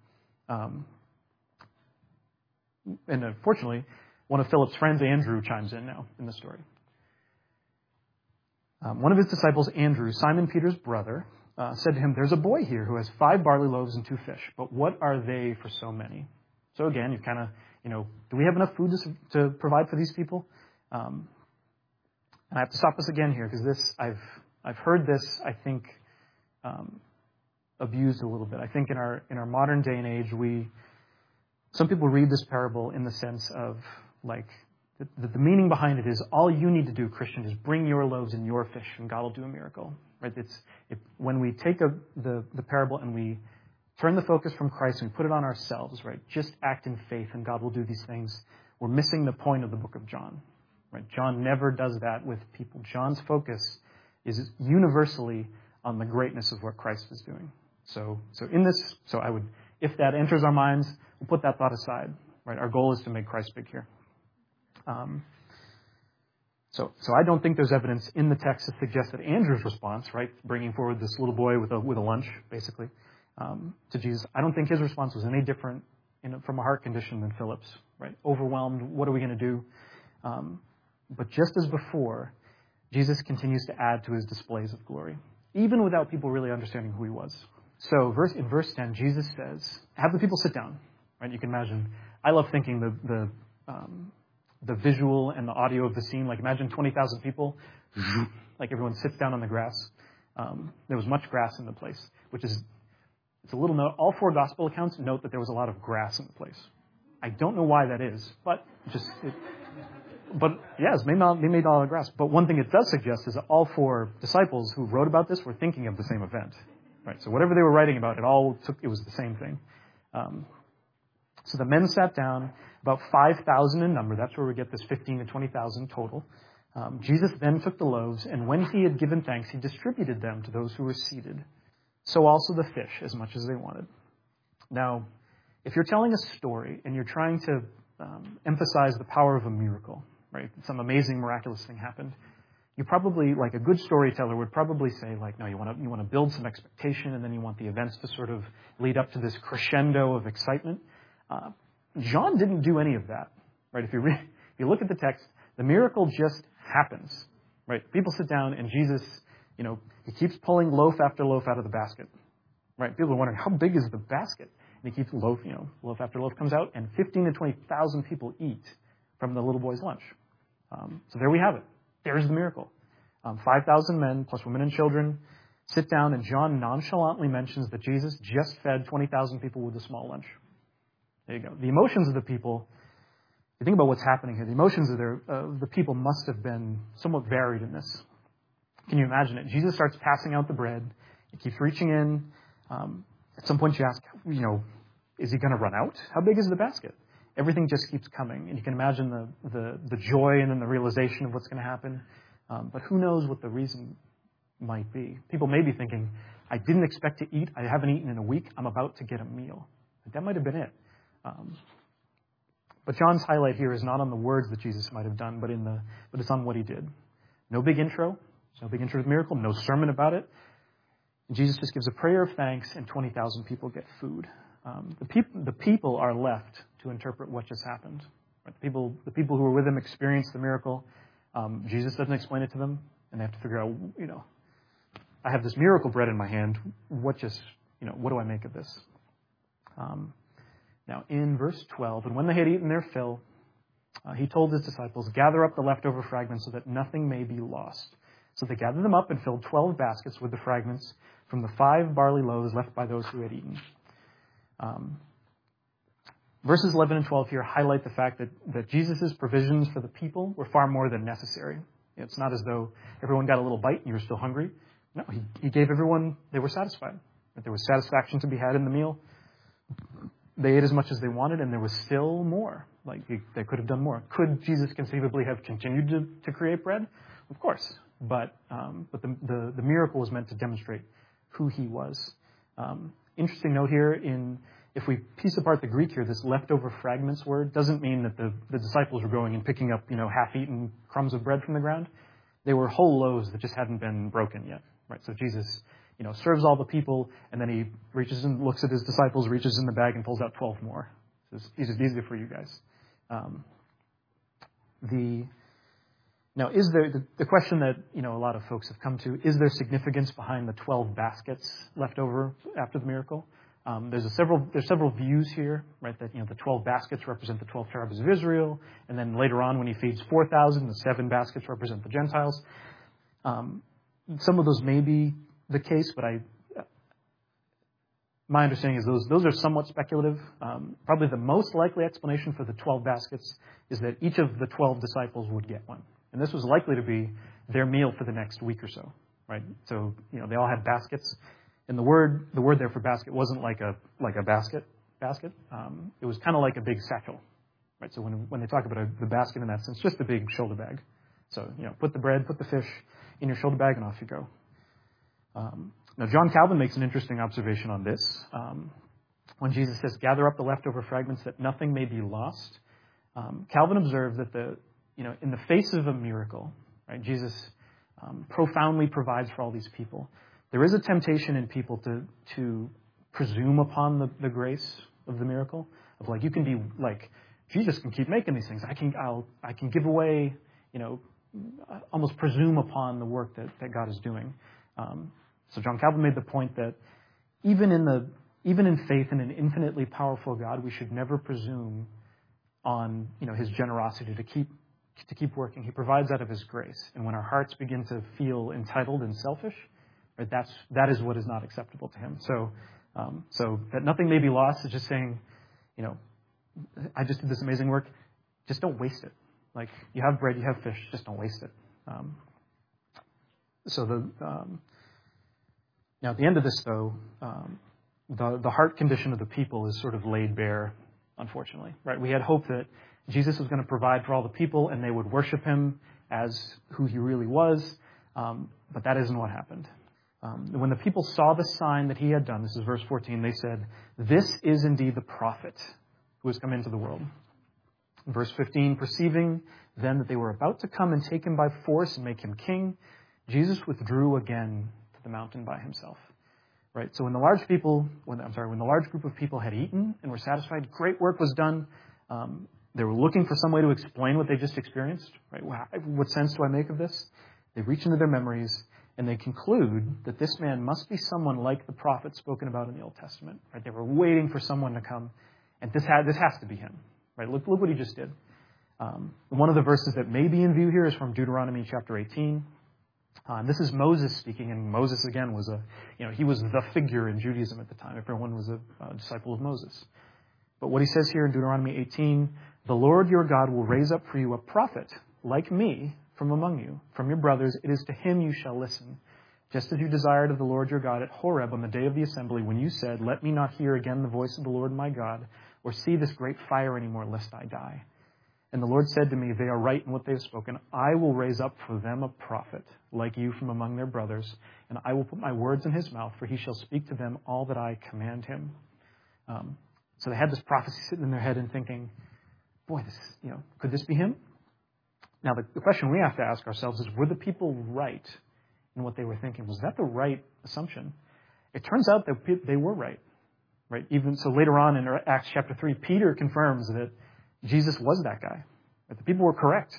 And unfortunately, one of Philip's friends, Andrew, chimes in now in the story. One of his disciples, Andrew, Simon Peter's brother, said to him, "There's a boy here who has 5 barley loaves and 2 fish, but what are they for so many?" So again, you kind of, do we have enough food to provide for these people? And I have to stop this again here because I've heard this, I think, abused a little bit. I think in our modern day and age, some people read this parable in the sense of the meaning behind it is all you need to do, Christian, is bring your loaves and your fish, and God will do a miracle. Right? When we take the parable and we turn the focus from Christ and we put it on ourselves, right? Just act in faith, and God will do these things. We're missing the point of the book of John. Right? John never does that with people. John's focus is universally on the greatness of what Christ is doing. So if that enters our minds, we'll put that thought aside. Right? Our goal is to make Christ big here. So I don't think there's evidence in the text that suggests that Andrew's response, right, bringing forward this little boy with a lunch, basically, to Jesus, I don't think his response was any different from a heart condition than Philip's. Right? Overwhelmed. What are we going to do? But just as before, Jesus continues to add to his displays of glory, even without people really understanding who he was. So in verse 10, Jesus says, "Have the people sit down." Right? You can imagine. I love thinking the visual and the audio of the scene. Like imagine 20,000 people, like everyone sits down on the grass. There was much grass in the place, it's a little note. All 4 gospel accounts note that there was a lot of grass in the place. I don't know why that is, but yes, they made all the grass. But one thing it does suggest is that all 4 disciples who wrote about this were thinking of the same event. Right? So whatever they were writing about, it was the same thing. So the men sat down, about 5,000 in number. That's where we get this 15,000 to 20,000 total. Jesus then took the loaves, and when he had given thanks, he distributed them to those who were seated. So also the fish, as much as they wanted. Now, if you're telling a story and you're trying to emphasize the power of a miracle, right? Some amazing, miraculous thing happened. You probably, like a good storyteller, would probably say, no, you want to build some expectation, and then you want the events to sort of lead up to this crescendo of excitement. John didn't do any of that, right? If you look at the text, the miracle just happens, right? People sit down, and Jesus, he keeps pulling loaf after loaf out of the basket, right? People are wondering, how big is the basket? And he keeps loaf after loaf comes out, and 15,000 to 20,000 people eat from the little boy's lunch. So there we have it. There's the miracle. 5,000 men, plus women and children, sit down, and John nonchalantly mentions that Jesus just fed 20,000 people with a small lunch. There you go. The emotions of the people, if you think about what's happening here, the emotions of the people must have been somewhat varied in this. Can you imagine it? Jesus starts passing out the bread. He keeps reaching in. At some point you ask, is he going to run out? How big is the basket? Everything just keeps coming. And you can imagine the joy and then the realization of what's going to happen. But who knows what the reason might be. People may be thinking, I didn't expect to eat. I haven't eaten in a week. I'm about to get a meal. That might have been it. But John's highlight here is not on the words that Jesus might have done, but it's on what he did. No big intro. There's no big intro to the miracle. No sermon about it. And Jesus just gives a prayer of thanks, and 20,000 people get food. The people are left to interpret what just happened. Right? The people who were with him experienced the miracle. Jesus doesn't explain it to them, and they have to figure out, I have this miracle bread in my hand. What do I make of this? Now, in verse 12, and when they had eaten their fill, he told his disciples, gather up the leftover fragments so that nothing may be lost. So they gathered them up and filled 12 baskets with the fragments from the 5 barley loaves left by those who had eaten. Verses 11 and 12 here highlight the fact that Jesus' provisions for the people were far more than necessary. It's not as though everyone got a little bite and you were still hungry. No, he gave everyone, they were satisfied. That there was satisfaction to be had in the meal. They ate as much as they wanted, and there was still more. Like, they could have done more. Could Jesus conceivably have continued to create bread? Of course. But the miracle was meant to demonstrate who he was. Interesting note here, if we piece apart the Greek here, this leftover fragments word doesn't mean that the disciples were going and picking up, half-eaten crumbs of bread from the ground. They were whole loaves that just hadn't been broken yet. Right? So Jesus, serves all the people, and then he reaches and looks at his disciples, reaches in the bag, and pulls out 12 more. So it's easier for you guys. Now, is there the question that a lot of folks have come to? Is there significance behind the 12 baskets left over after the miracle? There's several views here, right? That the 12 baskets represent the 12 tribes of Israel, and then later on when he feeds 4,000, the 7 baskets represent the Gentiles. Some of those may be the case, but my understanding is those are somewhat speculative. Probably the most likely explanation for the 12 baskets is that each of the 12 disciples would get one. And this was likely to be their meal for the next week or so, right? So, they all had baskets. And the word there for basket wasn't like a basket. It was kind of like a big satchel, right? So when they talk about the basket in that sense, just a big shoulder bag. So, put the bread, put the fish in your shoulder bag, and off you go. Now, John Calvin makes an interesting observation on this. When Jesus says, gather up the leftover fragments that nothing may be lost, Calvin observed that in the face of a miracle, right, Jesus profoundly provides for all these people. There is a temptation in people to presume upon the grace of the miracle, of like, you can be like, Jesus can keep making these things. I can give away, almost presume upon the work that God is doing. So John Calvin made the point that even in faith in an infinitely powerful God, we should never presume on his generosity to keep working. He provides out of his grace, and when our hearts begin to feel entitled and selfish, right, that is what is not acceptable to him. So that nothing may be lost is just saying, I just did this amazing work. Just don't waste it. Like, you have bread, you have fish, just don't waste it. Now, at the end of this, though, the heart condition of the people is sort of laid bare, unfortunately. Right? We had hope that Jesus was going to provide for all the people and they would worship him as who he really was, but that isn't what happened. When the people saw the sign that he had done, this is verse 14, they said, "This is indeed the prophet who has come into the world." Verse 15, perceiving then that they were about to come and take him by force and make him king, Jesus withdrew again to the mountain by himself. Right? So when the large group of people had eaten and were satisfied, great work was done. They were looking for some way to explain what they just experienced. Right? What sense do I make of this? They reach into their memories and they conclude that this man must be someone like the prophet spoken about in the Old Testament. Right? They were waiting for someone to come, and this has to be him. Right? Look what he just did. One of the verses that may be in view here is from Deuteronomy chapter 18. This is Moses speaking, and Moses again was he was the figure in Judaism at the time. Everyone was a disciple of Moses. But what he says here in Deuteronomy 18, "The Lord your God will raise up for you a prophet like me from among you, from your brothers. It is to him you shall listen. Just as you desired of the Lord your God at Horeb on the day of the assembly, when you said, 'Let me not hear again the voice of the Lord my God, or see this great fire anymore, lest I die.' And the Lord said to me, they are right in what they have spoken. I will raise up for them a prophet like you from among their brothers, and I will put my words in his mouth, for he shall speak to them all that I command him. So they had this prophecy sitting in their head and thinking, boy, could this be him? Now, the question we have to ask ourselves is, were the people right in what they were thinking? Was that the right assumption? It turns out that they were right. Right? Even so, later on in Acts chapter 3, Peter confirms that Jesus was that guy. That the people were correct.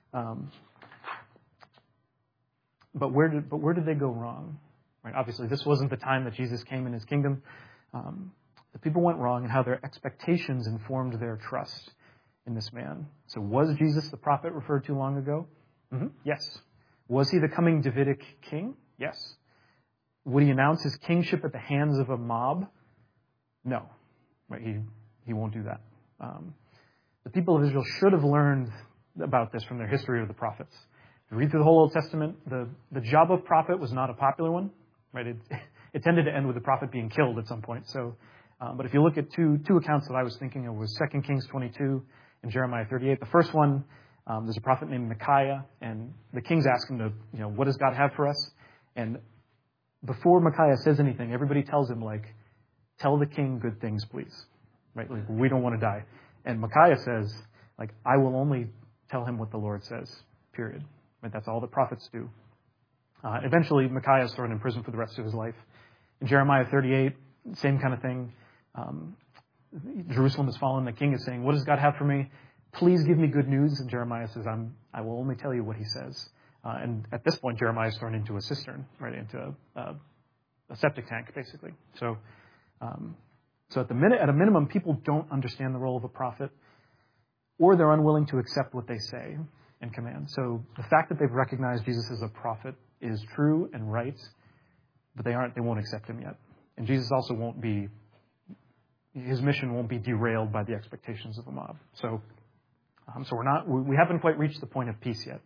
But where did they go wrong? Right? Obviously, this wasn't the time that Jesus came in his kingdom. The people went wrong in how their expectations informed their trust in this man. So was Jesus the prophet referred to long ago? Mm-hmm. Yes. Was he the coming Davidic king? Yes. Would he announce his kingship at the hands of a mob? No. Right? He won't do that. The people of Israel should have learned about this from their history of the prophets. If you read through the whole Old Testament, the job of prophet was not a popular one. Right? It tended to end with the prophet being killed at some point. So, but if you look at two accounts that I was thinking of, was 2 Kings 22 and Jeremiah 38. The first one, there's a prophet named Micaiah, and the king's asking him to, what does God have for us? And before Micaiah says anything, everybody tells him, tell the king good things, please. Right? We don't want to die. And Micaiah says, I will only tell him what the Lord says, period. Right? That's all that prophets do. Eventually, Micaiah is thrown in prison for the rest of his life. In Jeremiah 38, same kind of thing. Jerusalem is fallen. The king is saying, what does God have for me? Please give me good news. And Jeremiah says, I will only tell you what he says. And at this point, Jeremiah is thrown into a cistern, right, into a septic tank, basically. So at a minimum, people don't understand the role of a prophet, or they're unwilling to accept what they say and command. So the fact that they've recognized Jesus as a prophet is true and right, but they won't accept him yet. And Jesus also his mission won't be derailed by the expectations of the mob. So we haven't quite reached the point of peace yet.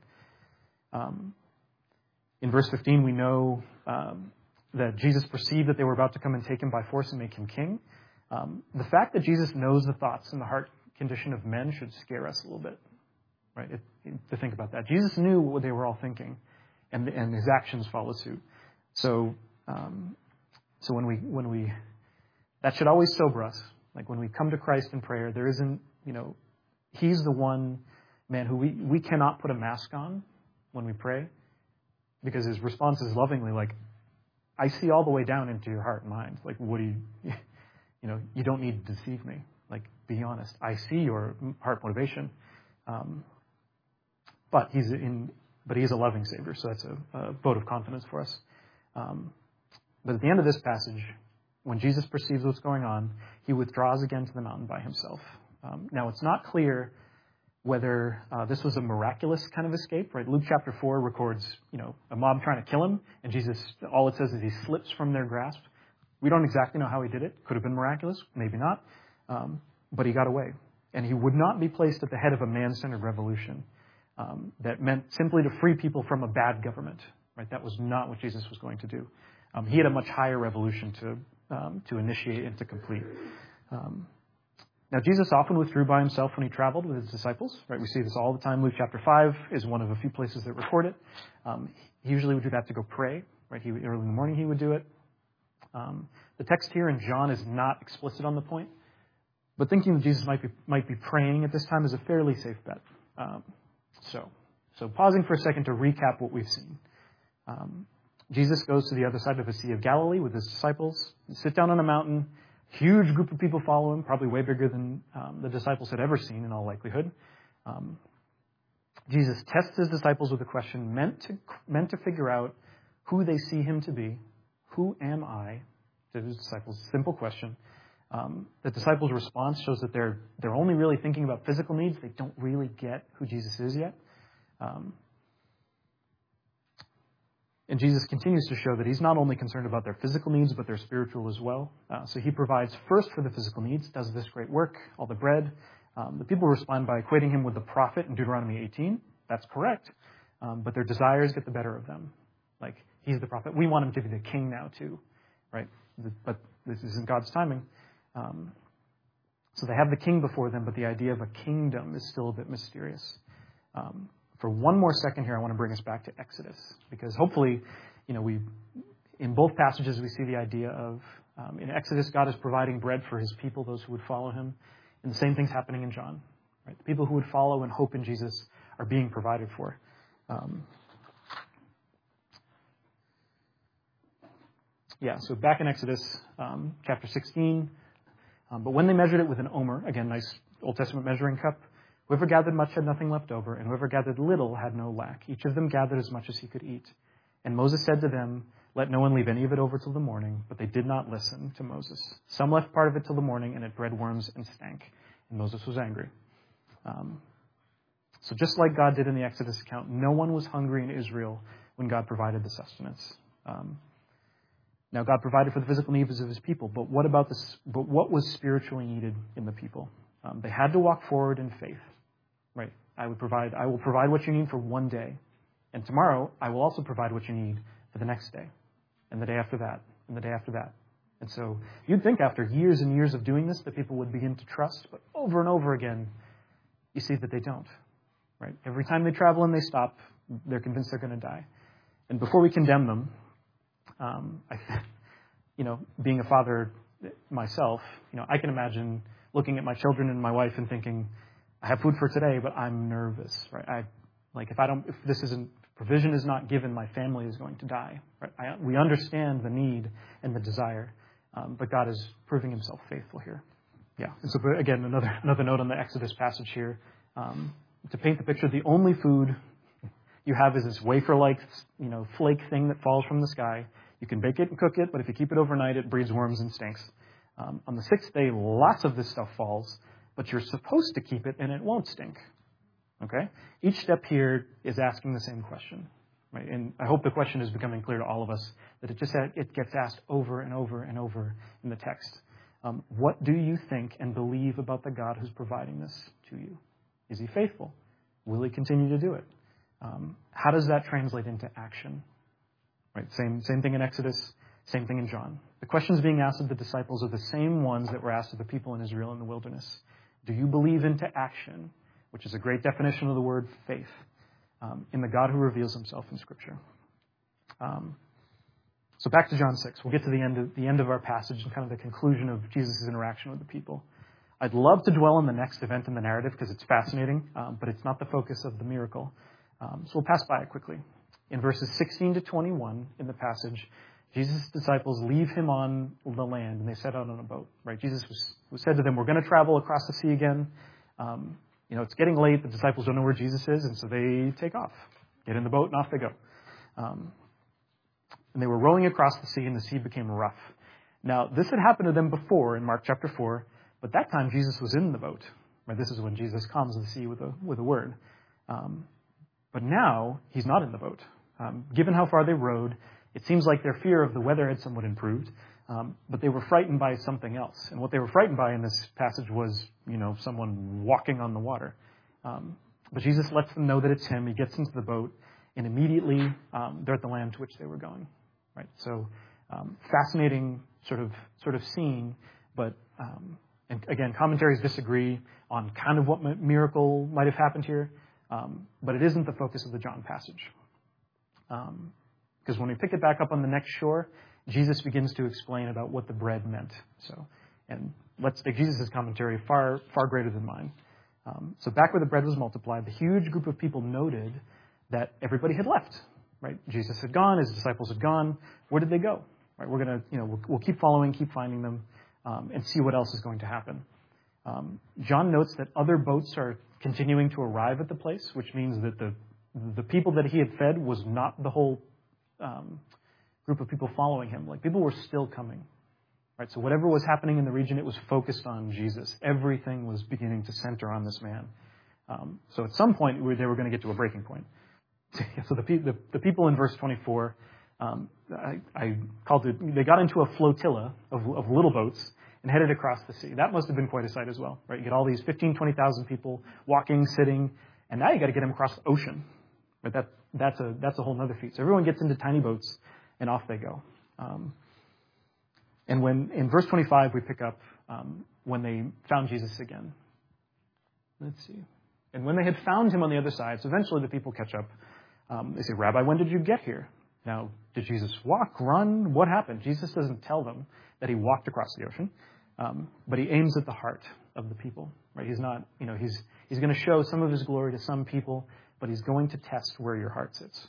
In verse 15, we know that Jesus perceived that they were about to come and take him by force and make him king. The fact that Jesus knows the thoughts and the heart condition of men should scare us a little bit, right? To think about that. Jesus knew what they were all thinking, and his actions follow suit. So when we that should always sober us. When we come to Christ in prayer, there isn't, he's the one man who we cannot put a mask on when we pray, because his response is lovingly I see all the way down into your heart and mind. What do you don't need to deceive me. Be honest. I see your heart motivation. But he's a loving Savior, so that's a vote of confidence for us. But at the end of this passage, when Jesus perceives what's going on, he withdraws again to the mountain by himself. Now, it's not clear whether this was a miraculous kind of escape, right? Luke chapter 4 records, a mob trying to kill him, and Jesus, all it says is he slips from their grasp. We don't exactly know how he did it. Could have been miraculous, maybe not. But he got away. And he would not be placed at the head of a man-centered revolution that meant simply to free people from a bad government, right? That was not what Jesus was going to do. He had a much higher revolution to initiate and to complete. Now, Jesus often withdrew by himself when he traveled with his disciples. Right? We see this all the time. Luke chapter 5 is one of a few places that record it. He usually would do that to go pray. Right? Early in the morning he would do it. The text here in John is not explicit on the point, but thinking that Jesus might be praying at this time is a fairly safe bet. So pausing for a second to recap what we've seen. Jesus goes to the other side of the Sea of Galilee with his disciples. They sit down on a mountain. Huge group of people follow him, probably way bigger than the disciples had ever seen in all likelihood. Jesus tests his disciples with a question meant to figure out who they see him to be. Who am I? To his disciples, simple question. The disciples' response shows that they're only really thinking about physical needs. They don't really get who Jesus is yet. And Jesus continues to show that he's not only concerned about their physical needs, but their spiritual as well. So he provides first for the physical needs, does this great work, all the bread. The people respond by equating him with the prophet in Deuteronomy 18. That's correct. But their desires get the better of them. He's the prophet. We want him to be the king now too, right? But this isn't God's timing. So they have the king before them, but the idea of a kingdom is still a bit mysterious. For one more second here, I want to bring us back to Exodus, because hopefully, we in both passages we see the idea of, in Exodus, God is providing bread for his people, those who would follow him. And the same thing's happening in John. Right? The people who would follow and hope in Jesus are being provided for. So back in Exodus chapter 16, but when they measured it with an omer, again, nice Old Testament measuring cup, whoever gathered much had nothing left over, and whoever gathered little had no lack. Each of them gathered as much as he could eat. And Moses said to them, let no one leave any of it over till the morning, but they did not listen to Moses. Some left part of it till the morning, and it bred worms and stank. And Moses was angry. So just like God did in the Exodus account, no one was hungry in Israel when God provided the sustenance. Now, God provided for the physical needs of his people, but what about this? But what was spiritually needed in the people? They had to walk forward in faith, right? I will provide what you need for one day, and tomorrow I will also provide what you need for the next day, and the day after that, and the day after that. And so you'd think after years and years of doing this that people would begin to trust, but over and over again, you see that they don't, right? Every time they travel and they stop, they're convinced they're going to die. And before we condemn them, being a father myself, I can imagine looking at my children and my wife and thinking, I have food for today, but I'm nervous, right? If provision is not given, my family is going to die, right? We understand the need and the desire, but God is proving himself faithful here. Yeah. And so again, another note on the Exodus passage here, to paint the picture, the only food you have is this wafer-like, flake thing that falls from the sky. You can bake it and cook it, but if you keep it overnight, it breeds worms and stinks. On the sixth day, lots of this stuff falls, but you're supposed to keep it and it won't stink. Okay? Each step here is asking the same question, right? And I hope the question is becoming clear to all of us, that it gets asked over and over and over in the text. What do you think and believe about the God who's providing this to you? Is he faithful? Will he continue to do it? How does that translate into action? Right, same thing in Exodus, same thing in John. The questions being asked of the disciples are the same ones that were asked of the people in Israel in the wilderness. Do you believe into action, which is a great definition of the word faith, in the God who reveals himself in Scripture? So back to John 6. We'll get to the end of our passage and kind of the conclusion of Jesus' interaction with the people. I'd love to dwell on the next event in the narrative because it's fascinating, but it's not the focus of the miracle. So we'll pass by it quickly. In verses 16 to 21 in the passage, Jesus' disciples leave him on the land and they set out on a boat. Right? Jesus was said to them, we're going to travel across the sea again. It's getting late. The disciples don't know where Jesus is, and so they take off, get in the boat, and off they go. And they were rowing across the sea, and the sea became rough. Now, this had happened to them before in Mark chapter 4, but that time Jesus was in the boat. Right? This is when Jesus calms the sea with a word. But now he's not in the boat. Given how far they rowed, it seems like their fear of the weather had somewhat improved, but they were frightened by something else. And what they were frightened by in this passage was, someone walking on the water. But Jesus lets them know that it's him. He gets into the boat, and immediately they're at the land to which they were going. Right. So fascinating sort of scene, but and again, commentaries disagree on kind of what miracle might have happened here, but it isn't the focus of the John passage. Because when we pick it back up on the next shore, Jesus begins to explain about what the bread meant. And let's take Jesus' commentary far greater than mine. So back where the bread was multiplied, the huge group of people noted that everybody had left. Right? Jesus had gone, his disciples had gone. Where did they go? Right? We're gonna, we'll keep following, keep finding them, and see what else is going to happen. John notes that other boats are continuing to arrive at the place, which means that the people that he had fed was not the whole group of people following him. Like, people were still coming. Right? So whatever was happening in the region, it was focused on Jesus. Everything was beginning to center on this man. So at some point, they were going to get to a breaking point. So the people in verse 24, I called it, they got into a flotilla of little boats and headed across the sea. That must have been quite a sight as well, right? You get all these 20,000 people walking, sitting, and now you got to get them across the ocean. Right? That's a whole other feat. So everyone gets into tiny boats and off they go. And when in verse 25 we pick up, when they found Jesus again. Let's see. And when they had found him on the other side, so eventually the people catch up. They say, Rabbi, when did you get here? Now, did Jesus walk, run? What happened? Jesus doesn't tell them that he walked across the ocean, but he aims at the heart of the people. Right? He's not, he's going to show some of his glory to some people, but he's going to test where your heart sits.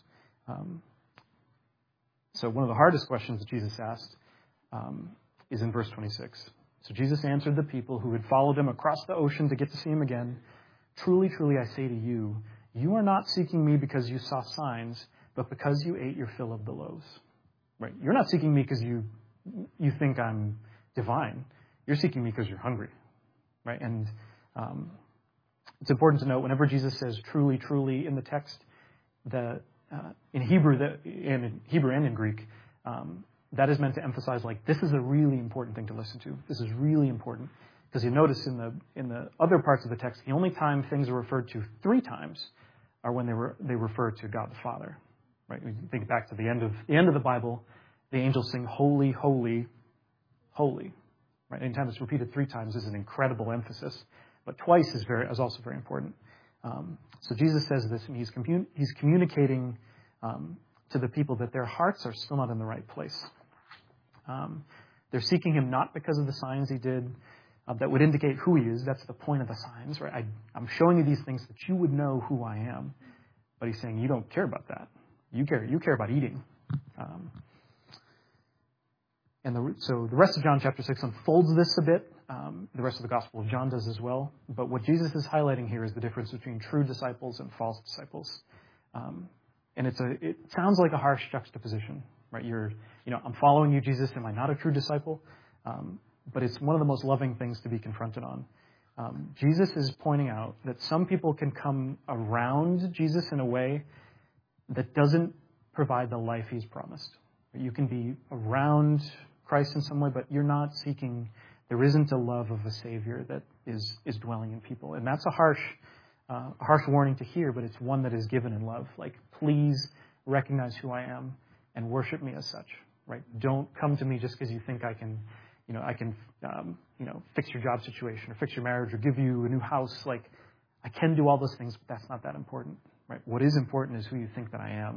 So one of the hardest questions that Jesus asked is in verse 26. So Jesus answered the people who had followed him across the ocean to get to see him again, "Truly, truly, I say to you, you are not seeking me because you saw signs, but because you ate your fill of the loaves." Right? You're not seeking me because you think I'm divine. You're seeking me because you're hungry. Right? And it's important to note whenever Jesus says "truly, truly" in the text, in Hebrew and in Greek, that is meant to emphasize this is a really important thing to listen to. This is really important. Because you notice in the other parts of the text, the only time things are referred to 3 times are when they refer to God the Father. Right? We think back to the end of the Bible, the angels sing "Holy, holy, holy." Right? Anytime it's repeated 3 times is an incredible emphasis, but twice is also very important. So Jesus says this, and he's communicating to the people that their hearts are still not in the right place. They're seeking him not because of the signs he did that would indicate who he is. That's the point of the signs, right? I'm showing you these things that you would know who I am. But he's saying you don't care about that. You care about eating. So the rest of John chapter 6 unfolds this a bit. The rest of the Gospel of John does as well. But what Jesus is highlighting here is the difference between true disciples and false disciples. And it sounds like a harsh juxtaposition, right? I'm following you, Jesus. Am I not a true disciple? But it's one of the most loving things to be confronted on. Jesus is pointing out that some people can come around Jesus in a way that doesn't provide the life he's promised. You can be around Christ in some way, but you're not seeking, there isn't a love of a Savior that is dwelling in people. And that's a harsh warning to hear, but it's one that is given in love. Please recognize who I am and worship me as such. Right? Don't come to me just because you think I can fix your job situation or fix your marriage or give you a new house. I can do all those things, but that's not that important. Right? What is important is who you think that I am.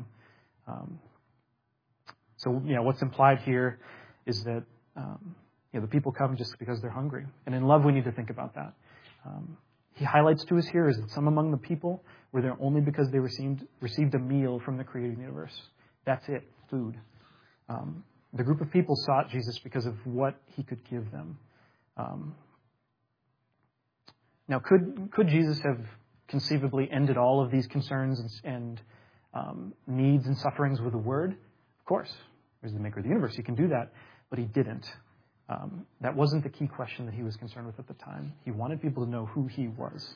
So what's implied here is that the people come just because they're hungry. And in love, we need to think about that. He highlights to us here is that some among the people were there only because they received a meal from the created universe. That's it, food. The group of people sought Jesus because of what he could give them. Now, could Jesus have conceivably ended all of these concerns and needs and sufferings with a word? Of course. He's the maker of the universe. He can do that. But he didn't. That wasn't the key question that he was concerned with at the time. He wanted people to know who he was.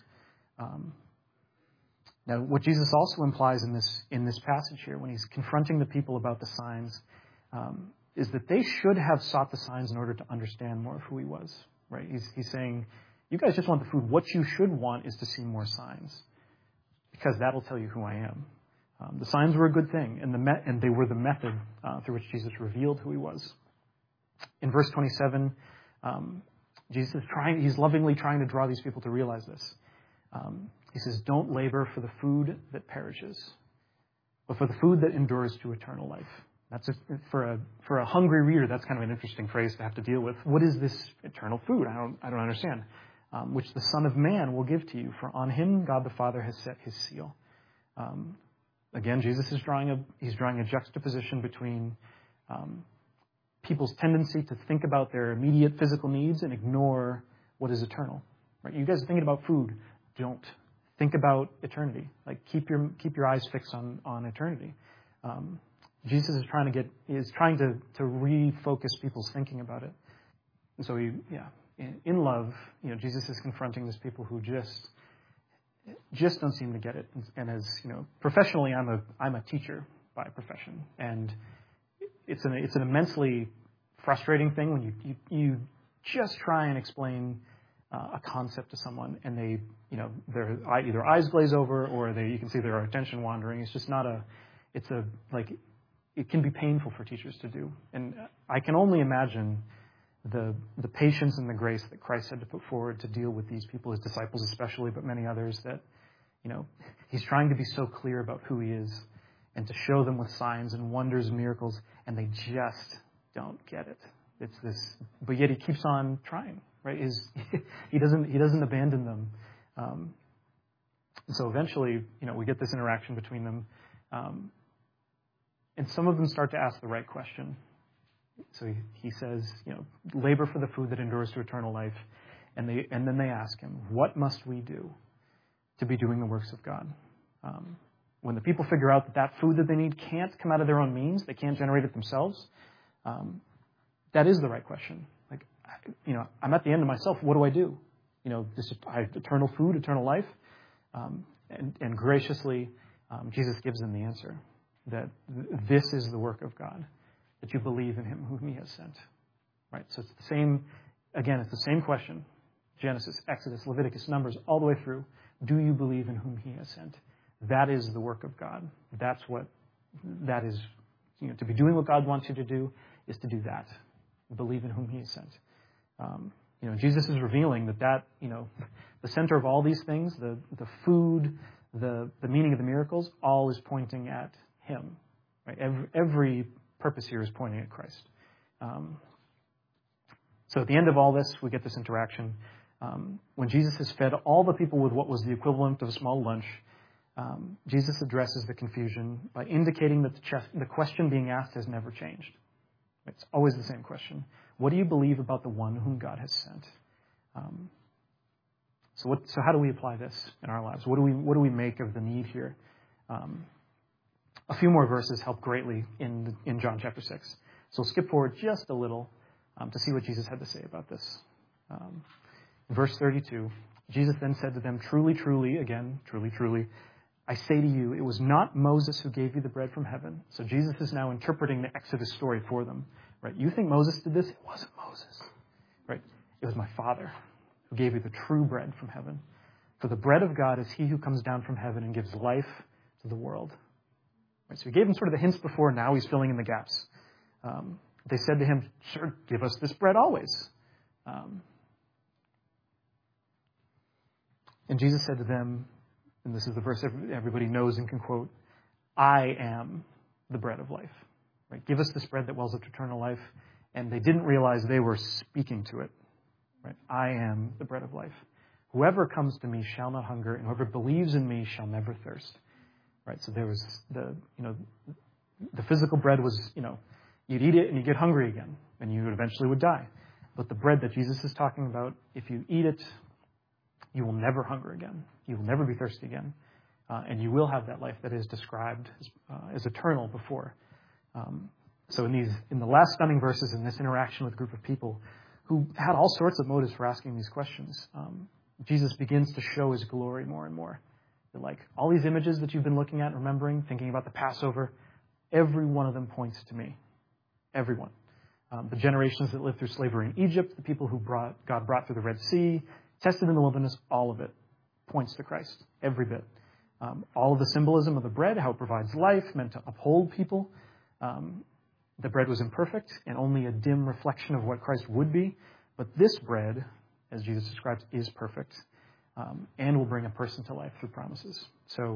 Now, what Jesus also implies in this passage here, when he's confronting the people about the signs, is that they should have sought the signs in order to understand more of who he was. Right? He's saying, you guys just want the food. What you should want is to see more signs, because that'll tell you who I am. The signs were a good thing, and they were the method through which Jesus revealed who he was. In verse 27, Jesus is he's lovingly trying to draw these people to realize this. He says, "Don't labor for the food that perishes, but for the food that endures to eternal life." That's for a hungry reader. That's kind of an interesting phrase to have to deal with. What is this eternal food? I don't understand. Which the Son of Man will give to you, for on him God the Father has set his seal. Again, Jesus is drawing a juxtaposition between people's tendency to think about their immediate physical needs and ignore what is eternal. Right? You guys are thinking about food. Don't think about eternity. Keep your eyes fixed on eternity. Jesus is trying to refocus people's thinking about it. And so in love, Jesus is confronting these people who just don't seem to get it. And as professionally, I'm a teacher by profession, and it's an immensely frustrating thing when you just try and explain a concept to someone, and their either eyes glaze over or you can see their attention wandering. It's just not it can be painful for teachers to do. And I can only imagine the patience and the grace that Christ had to put forward to deal with these people, his disciples especially, but many others, that, he's trying to be so clear about who he is and to show them with signs and wonders and miracles, and they just don't get it. It's this, but yet he keeps on trying, right? He doesn't abandon them. And so eventually, we get this interaction between them, and some of them start to ask the right question. So he says, labor for the food that endures to eternal life. And then they ask him, what must we do to be doing the works of God? When the people figure out that food that they need can't come out of their own means, they can't generate it themselves, that is the right question. Like, I'm at the end of myself. What do I do? I have eternal food, eternal life. And graciously, Jesus gives them the answer, that this is the work of God, that you believe in him whom he has sent. Right? So it's the same question. Genesis, Exodus, Leviticus, Numbers, all the way through. Do you believe in whom he has sent? That is the work of God. That is, to be doing what God wants you to do is to do that. Believe in whom he has sent. Jesus is revealing that the center of all these things, the food, the meaning of the miracles, all is pointing at him. Right? Every purpose here is pointing at Christ. So at the end of all this, we get this interaction. When Jesus has fed all the people with what was the equivalent of a small lunch, Jesus addresses the confusion by indicating that the question being asked has never changed. It's always the same question. What do you believe about the one whom God has sent? So how do we apply this in our lives? What do we make of the need here? A few more verses help greatly in John chapter 6. So we'll skip forward just a little to see what Jesus had to say about this. In verse 32, Jesus then said to them, truly, truly, again, truly, truly, I say to you, it was not Moses who gave you the bread from heaven. So Jesus is now interpreting the Exodus story for them. Right? You think Moses did this? It wasn't Moses. Right? It was my Father who gave you the true bread from heaven. For the bread of God is he who comes down from heaven and gives life to the world. Right? So he gave them sort of the hints before. Now he's filling in the gaps. They said to him, sure, give us this bread always. And Jesus said to them, and this is the verse everybody knows and can quote, I am the bread of life. Right? Give us this bread that wells up to eternal life. And they didn't realize they were speaking to it. Right? I am the bread of life. Whoever comes to me shall not hunger, and whoever believes in me shall never thirst. Right? So there was the physical bread was, you'd eat it and you'd get hungry again, and you eventually would die. But the bread that Jesus is talking about, if you eat it, you will never hunger again. You will never be thirsty again. And you will have that life that is described as eternal before. So in the last stunning verses in this interaction with a group of people who had all sorts of motives for asking these questions, Jesus begins to show his glory more and more. Like all these images that you've been looking at, remembering, thinking about the Passover, every one of them points to me. Everyone. The generations that lived through slavery in Egypt, the people who God brought through the Red Sea, tested in the wilderness, all of it points to Christ, every bit. All of the symbolism of the bread, how it provides life, meant to uphold people. The bread was imperfect and only a dim reflection of what Christ would be. But this bread, as Jesus describes, is perfect and will bring a person to life through promises. So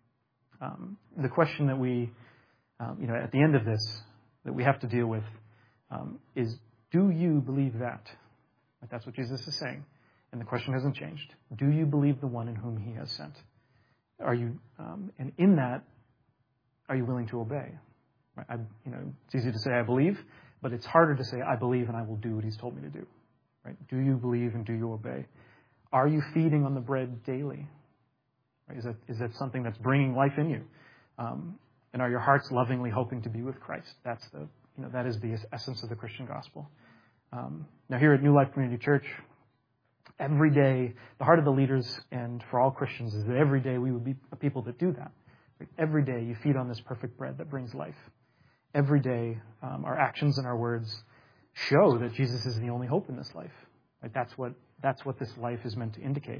the question that we, at the end of this, that we have to deal with is, do you believe that? That's what Jesus is saying. And the question hasn't changed. Do you believe the one in whom he has sent? Are you, and in that, are you willing to obey? Right? It's easy to say I believe, but it's harder to say I believe and I will do what he's told me to do. Right? Do you believe and do you obey? Are you feeding on the bread daily? Right? Is that something that's bringing life in you? And are your hearts lovingly hoping to be with Christ? That is the essence of the Christian gospel. Now here at New Life Community Church, every day, the heart of the leaders and for all Christians is that every day we would be a people that do that. Right? Every day you feed on this perfect bread that brings life. Every day our actions and our words show that Jesus is the only hope in this life. Right? That's what this life is meant to indicate.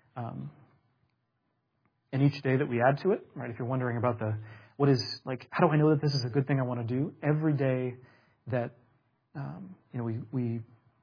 And each day that we add to it, right? If you're wondering about how do I know that this is a good thing I want to do? Every day that we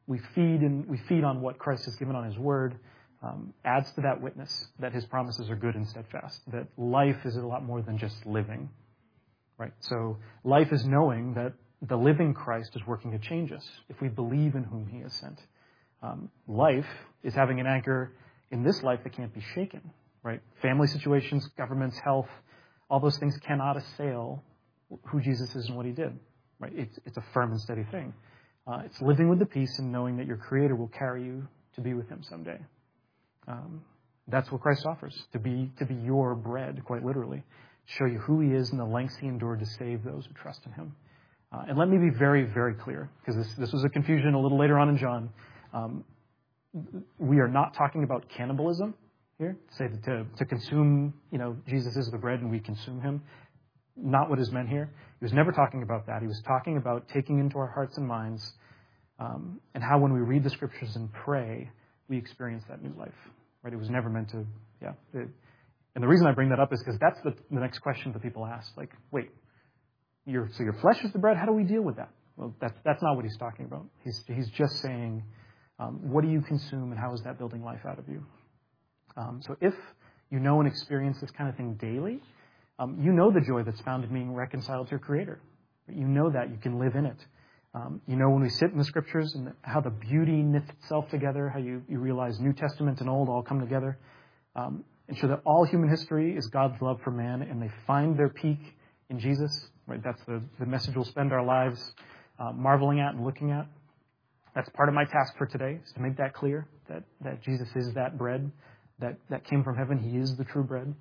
we feed on what Christ has given on his word, adds to that witness that his promises are good and steadfast, that life is a lot more than just living, right? So life is knowing that the living Christ is working to change us if we believe in whom he has sent. Life is having an anchor in this life that can't be shaken, right? Family situations, governments, health, all those things cannot assail who Jesus is and what he did, right? It's a firm and steady thing. It's living with the peace and knowing that your Creator will carry you to be with him someday. That's what Christ offers, to be your bread, quite literally, to show you who he is and the lengths he endured to save those who trust in him. And let me be very, very clear, because this was a confusion a little later on in John. We are not talking about cannibalism here, say to consume, Jesus is the bread and we consume him. Not what is meant here. He was never talking about that. He was talking about taking into our hearts and minds and how when we read the scriptures and pray, we experience that new life. Right? It was never meant to, and the reason I bring that up is because that's the next question that people ask. Like, wait, your flesh is the bread? How do we deal with that? Well, that's not what he's talking about. He's just saying, what do you consume and how is that building life out of you? So if you know and experience this kind of thing daily, you know the joy that's found in being reconciled to your Creator. You know that. You can live in it. When we sit in the Scriptures and how the beauty knits itself together, how you realize New Testament and Old all come together, and show that all human history is God's love for man, and they find their peak in Jesus. Right? That's the message we'll spend our lives marveling at and looking at. That's part of my task for today, is to make that clear, that Jesus is that bread that came from heaven. He is the true bread.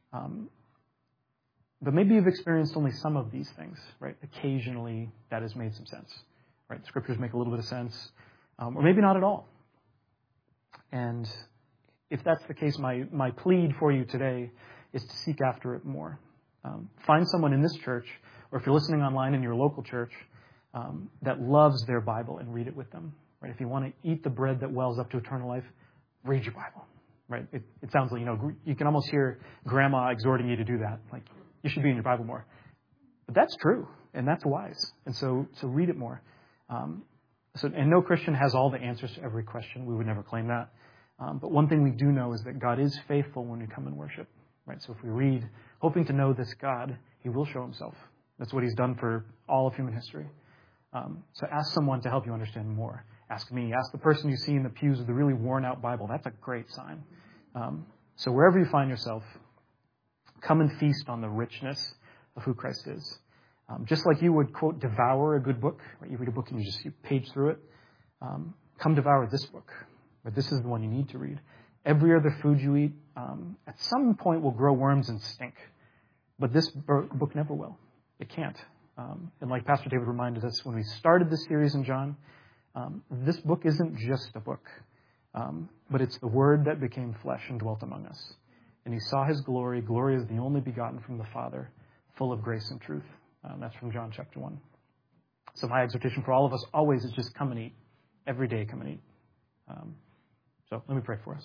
But maybe you've experienced only some of these things, right? Occasionally that has made some sense, right? Scriptures make a little bit of sense, or maybe not at all. And if that's the case, my plead for you today is to seek after it more. Find someone in this church, or if you're listening online in your local church, that loves their Bible and read it with them, right? If you want to eat the bread that wells up to eternal life, read your Bible, right? It sounds like, you can almost hear grandma exhorting you to do that, like, you should be in your Bible more. But that's true, and that's wise. And so read it more. And no Christian has all the answers to every question. We would never claim that. But one thing we do know is that God is faithful when we come and worship. Right? So if we read, hoping to know this God, he will show himself. That's what he's done for all of human history. So ask someone to help you understand more. Ask me. Ask the person you see in the pews with the really worn-out Bible. That's a great sign. So wherever you find yourself, come and feast on the richness of who Christ is. Just like you would, quote, devour a good book. Right? You read a book and you just page through it. Come devour this book. But this is the one you need to read. Every other food you eat, at some point will grow worms and stink. But this book never will. It can't. And like Pastor David reminded us when we started this series in John, this book isn't just a book, but it's the Word that became flesh and dwelt among us. And he saw his glory. Glory is the only begotten from the Father, full of grace and truth. That's from John chapter 1. So my exhortation for all of us always is just come and eat. Every day, come and eat. So let me pray for us.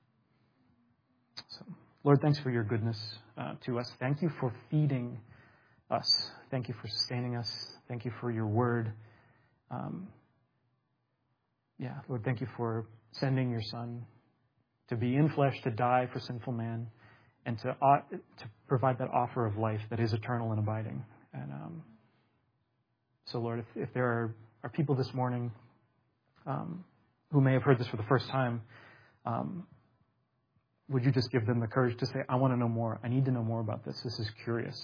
So, Lord, thanks for your goodness to us. Thank you for feeding us. Thank you for sustaining us. Thank you for your word. Lord, thank you for sending your Son to be in flesh, to die for sinful man, and to provide that offer of life that is eternal and abiding. And so, Lord, if there are people this morning who may have heard this for the first time, would you just give them the courage to say, I want to know more. I need to know more about this. This is curious.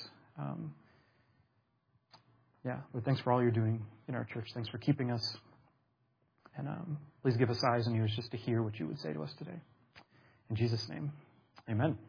Lord, thanks for all you're doing in our church. Thanks for keeping us. And please give us eyes and ears just to hear what you would say to us today. In Jesus' name, amen.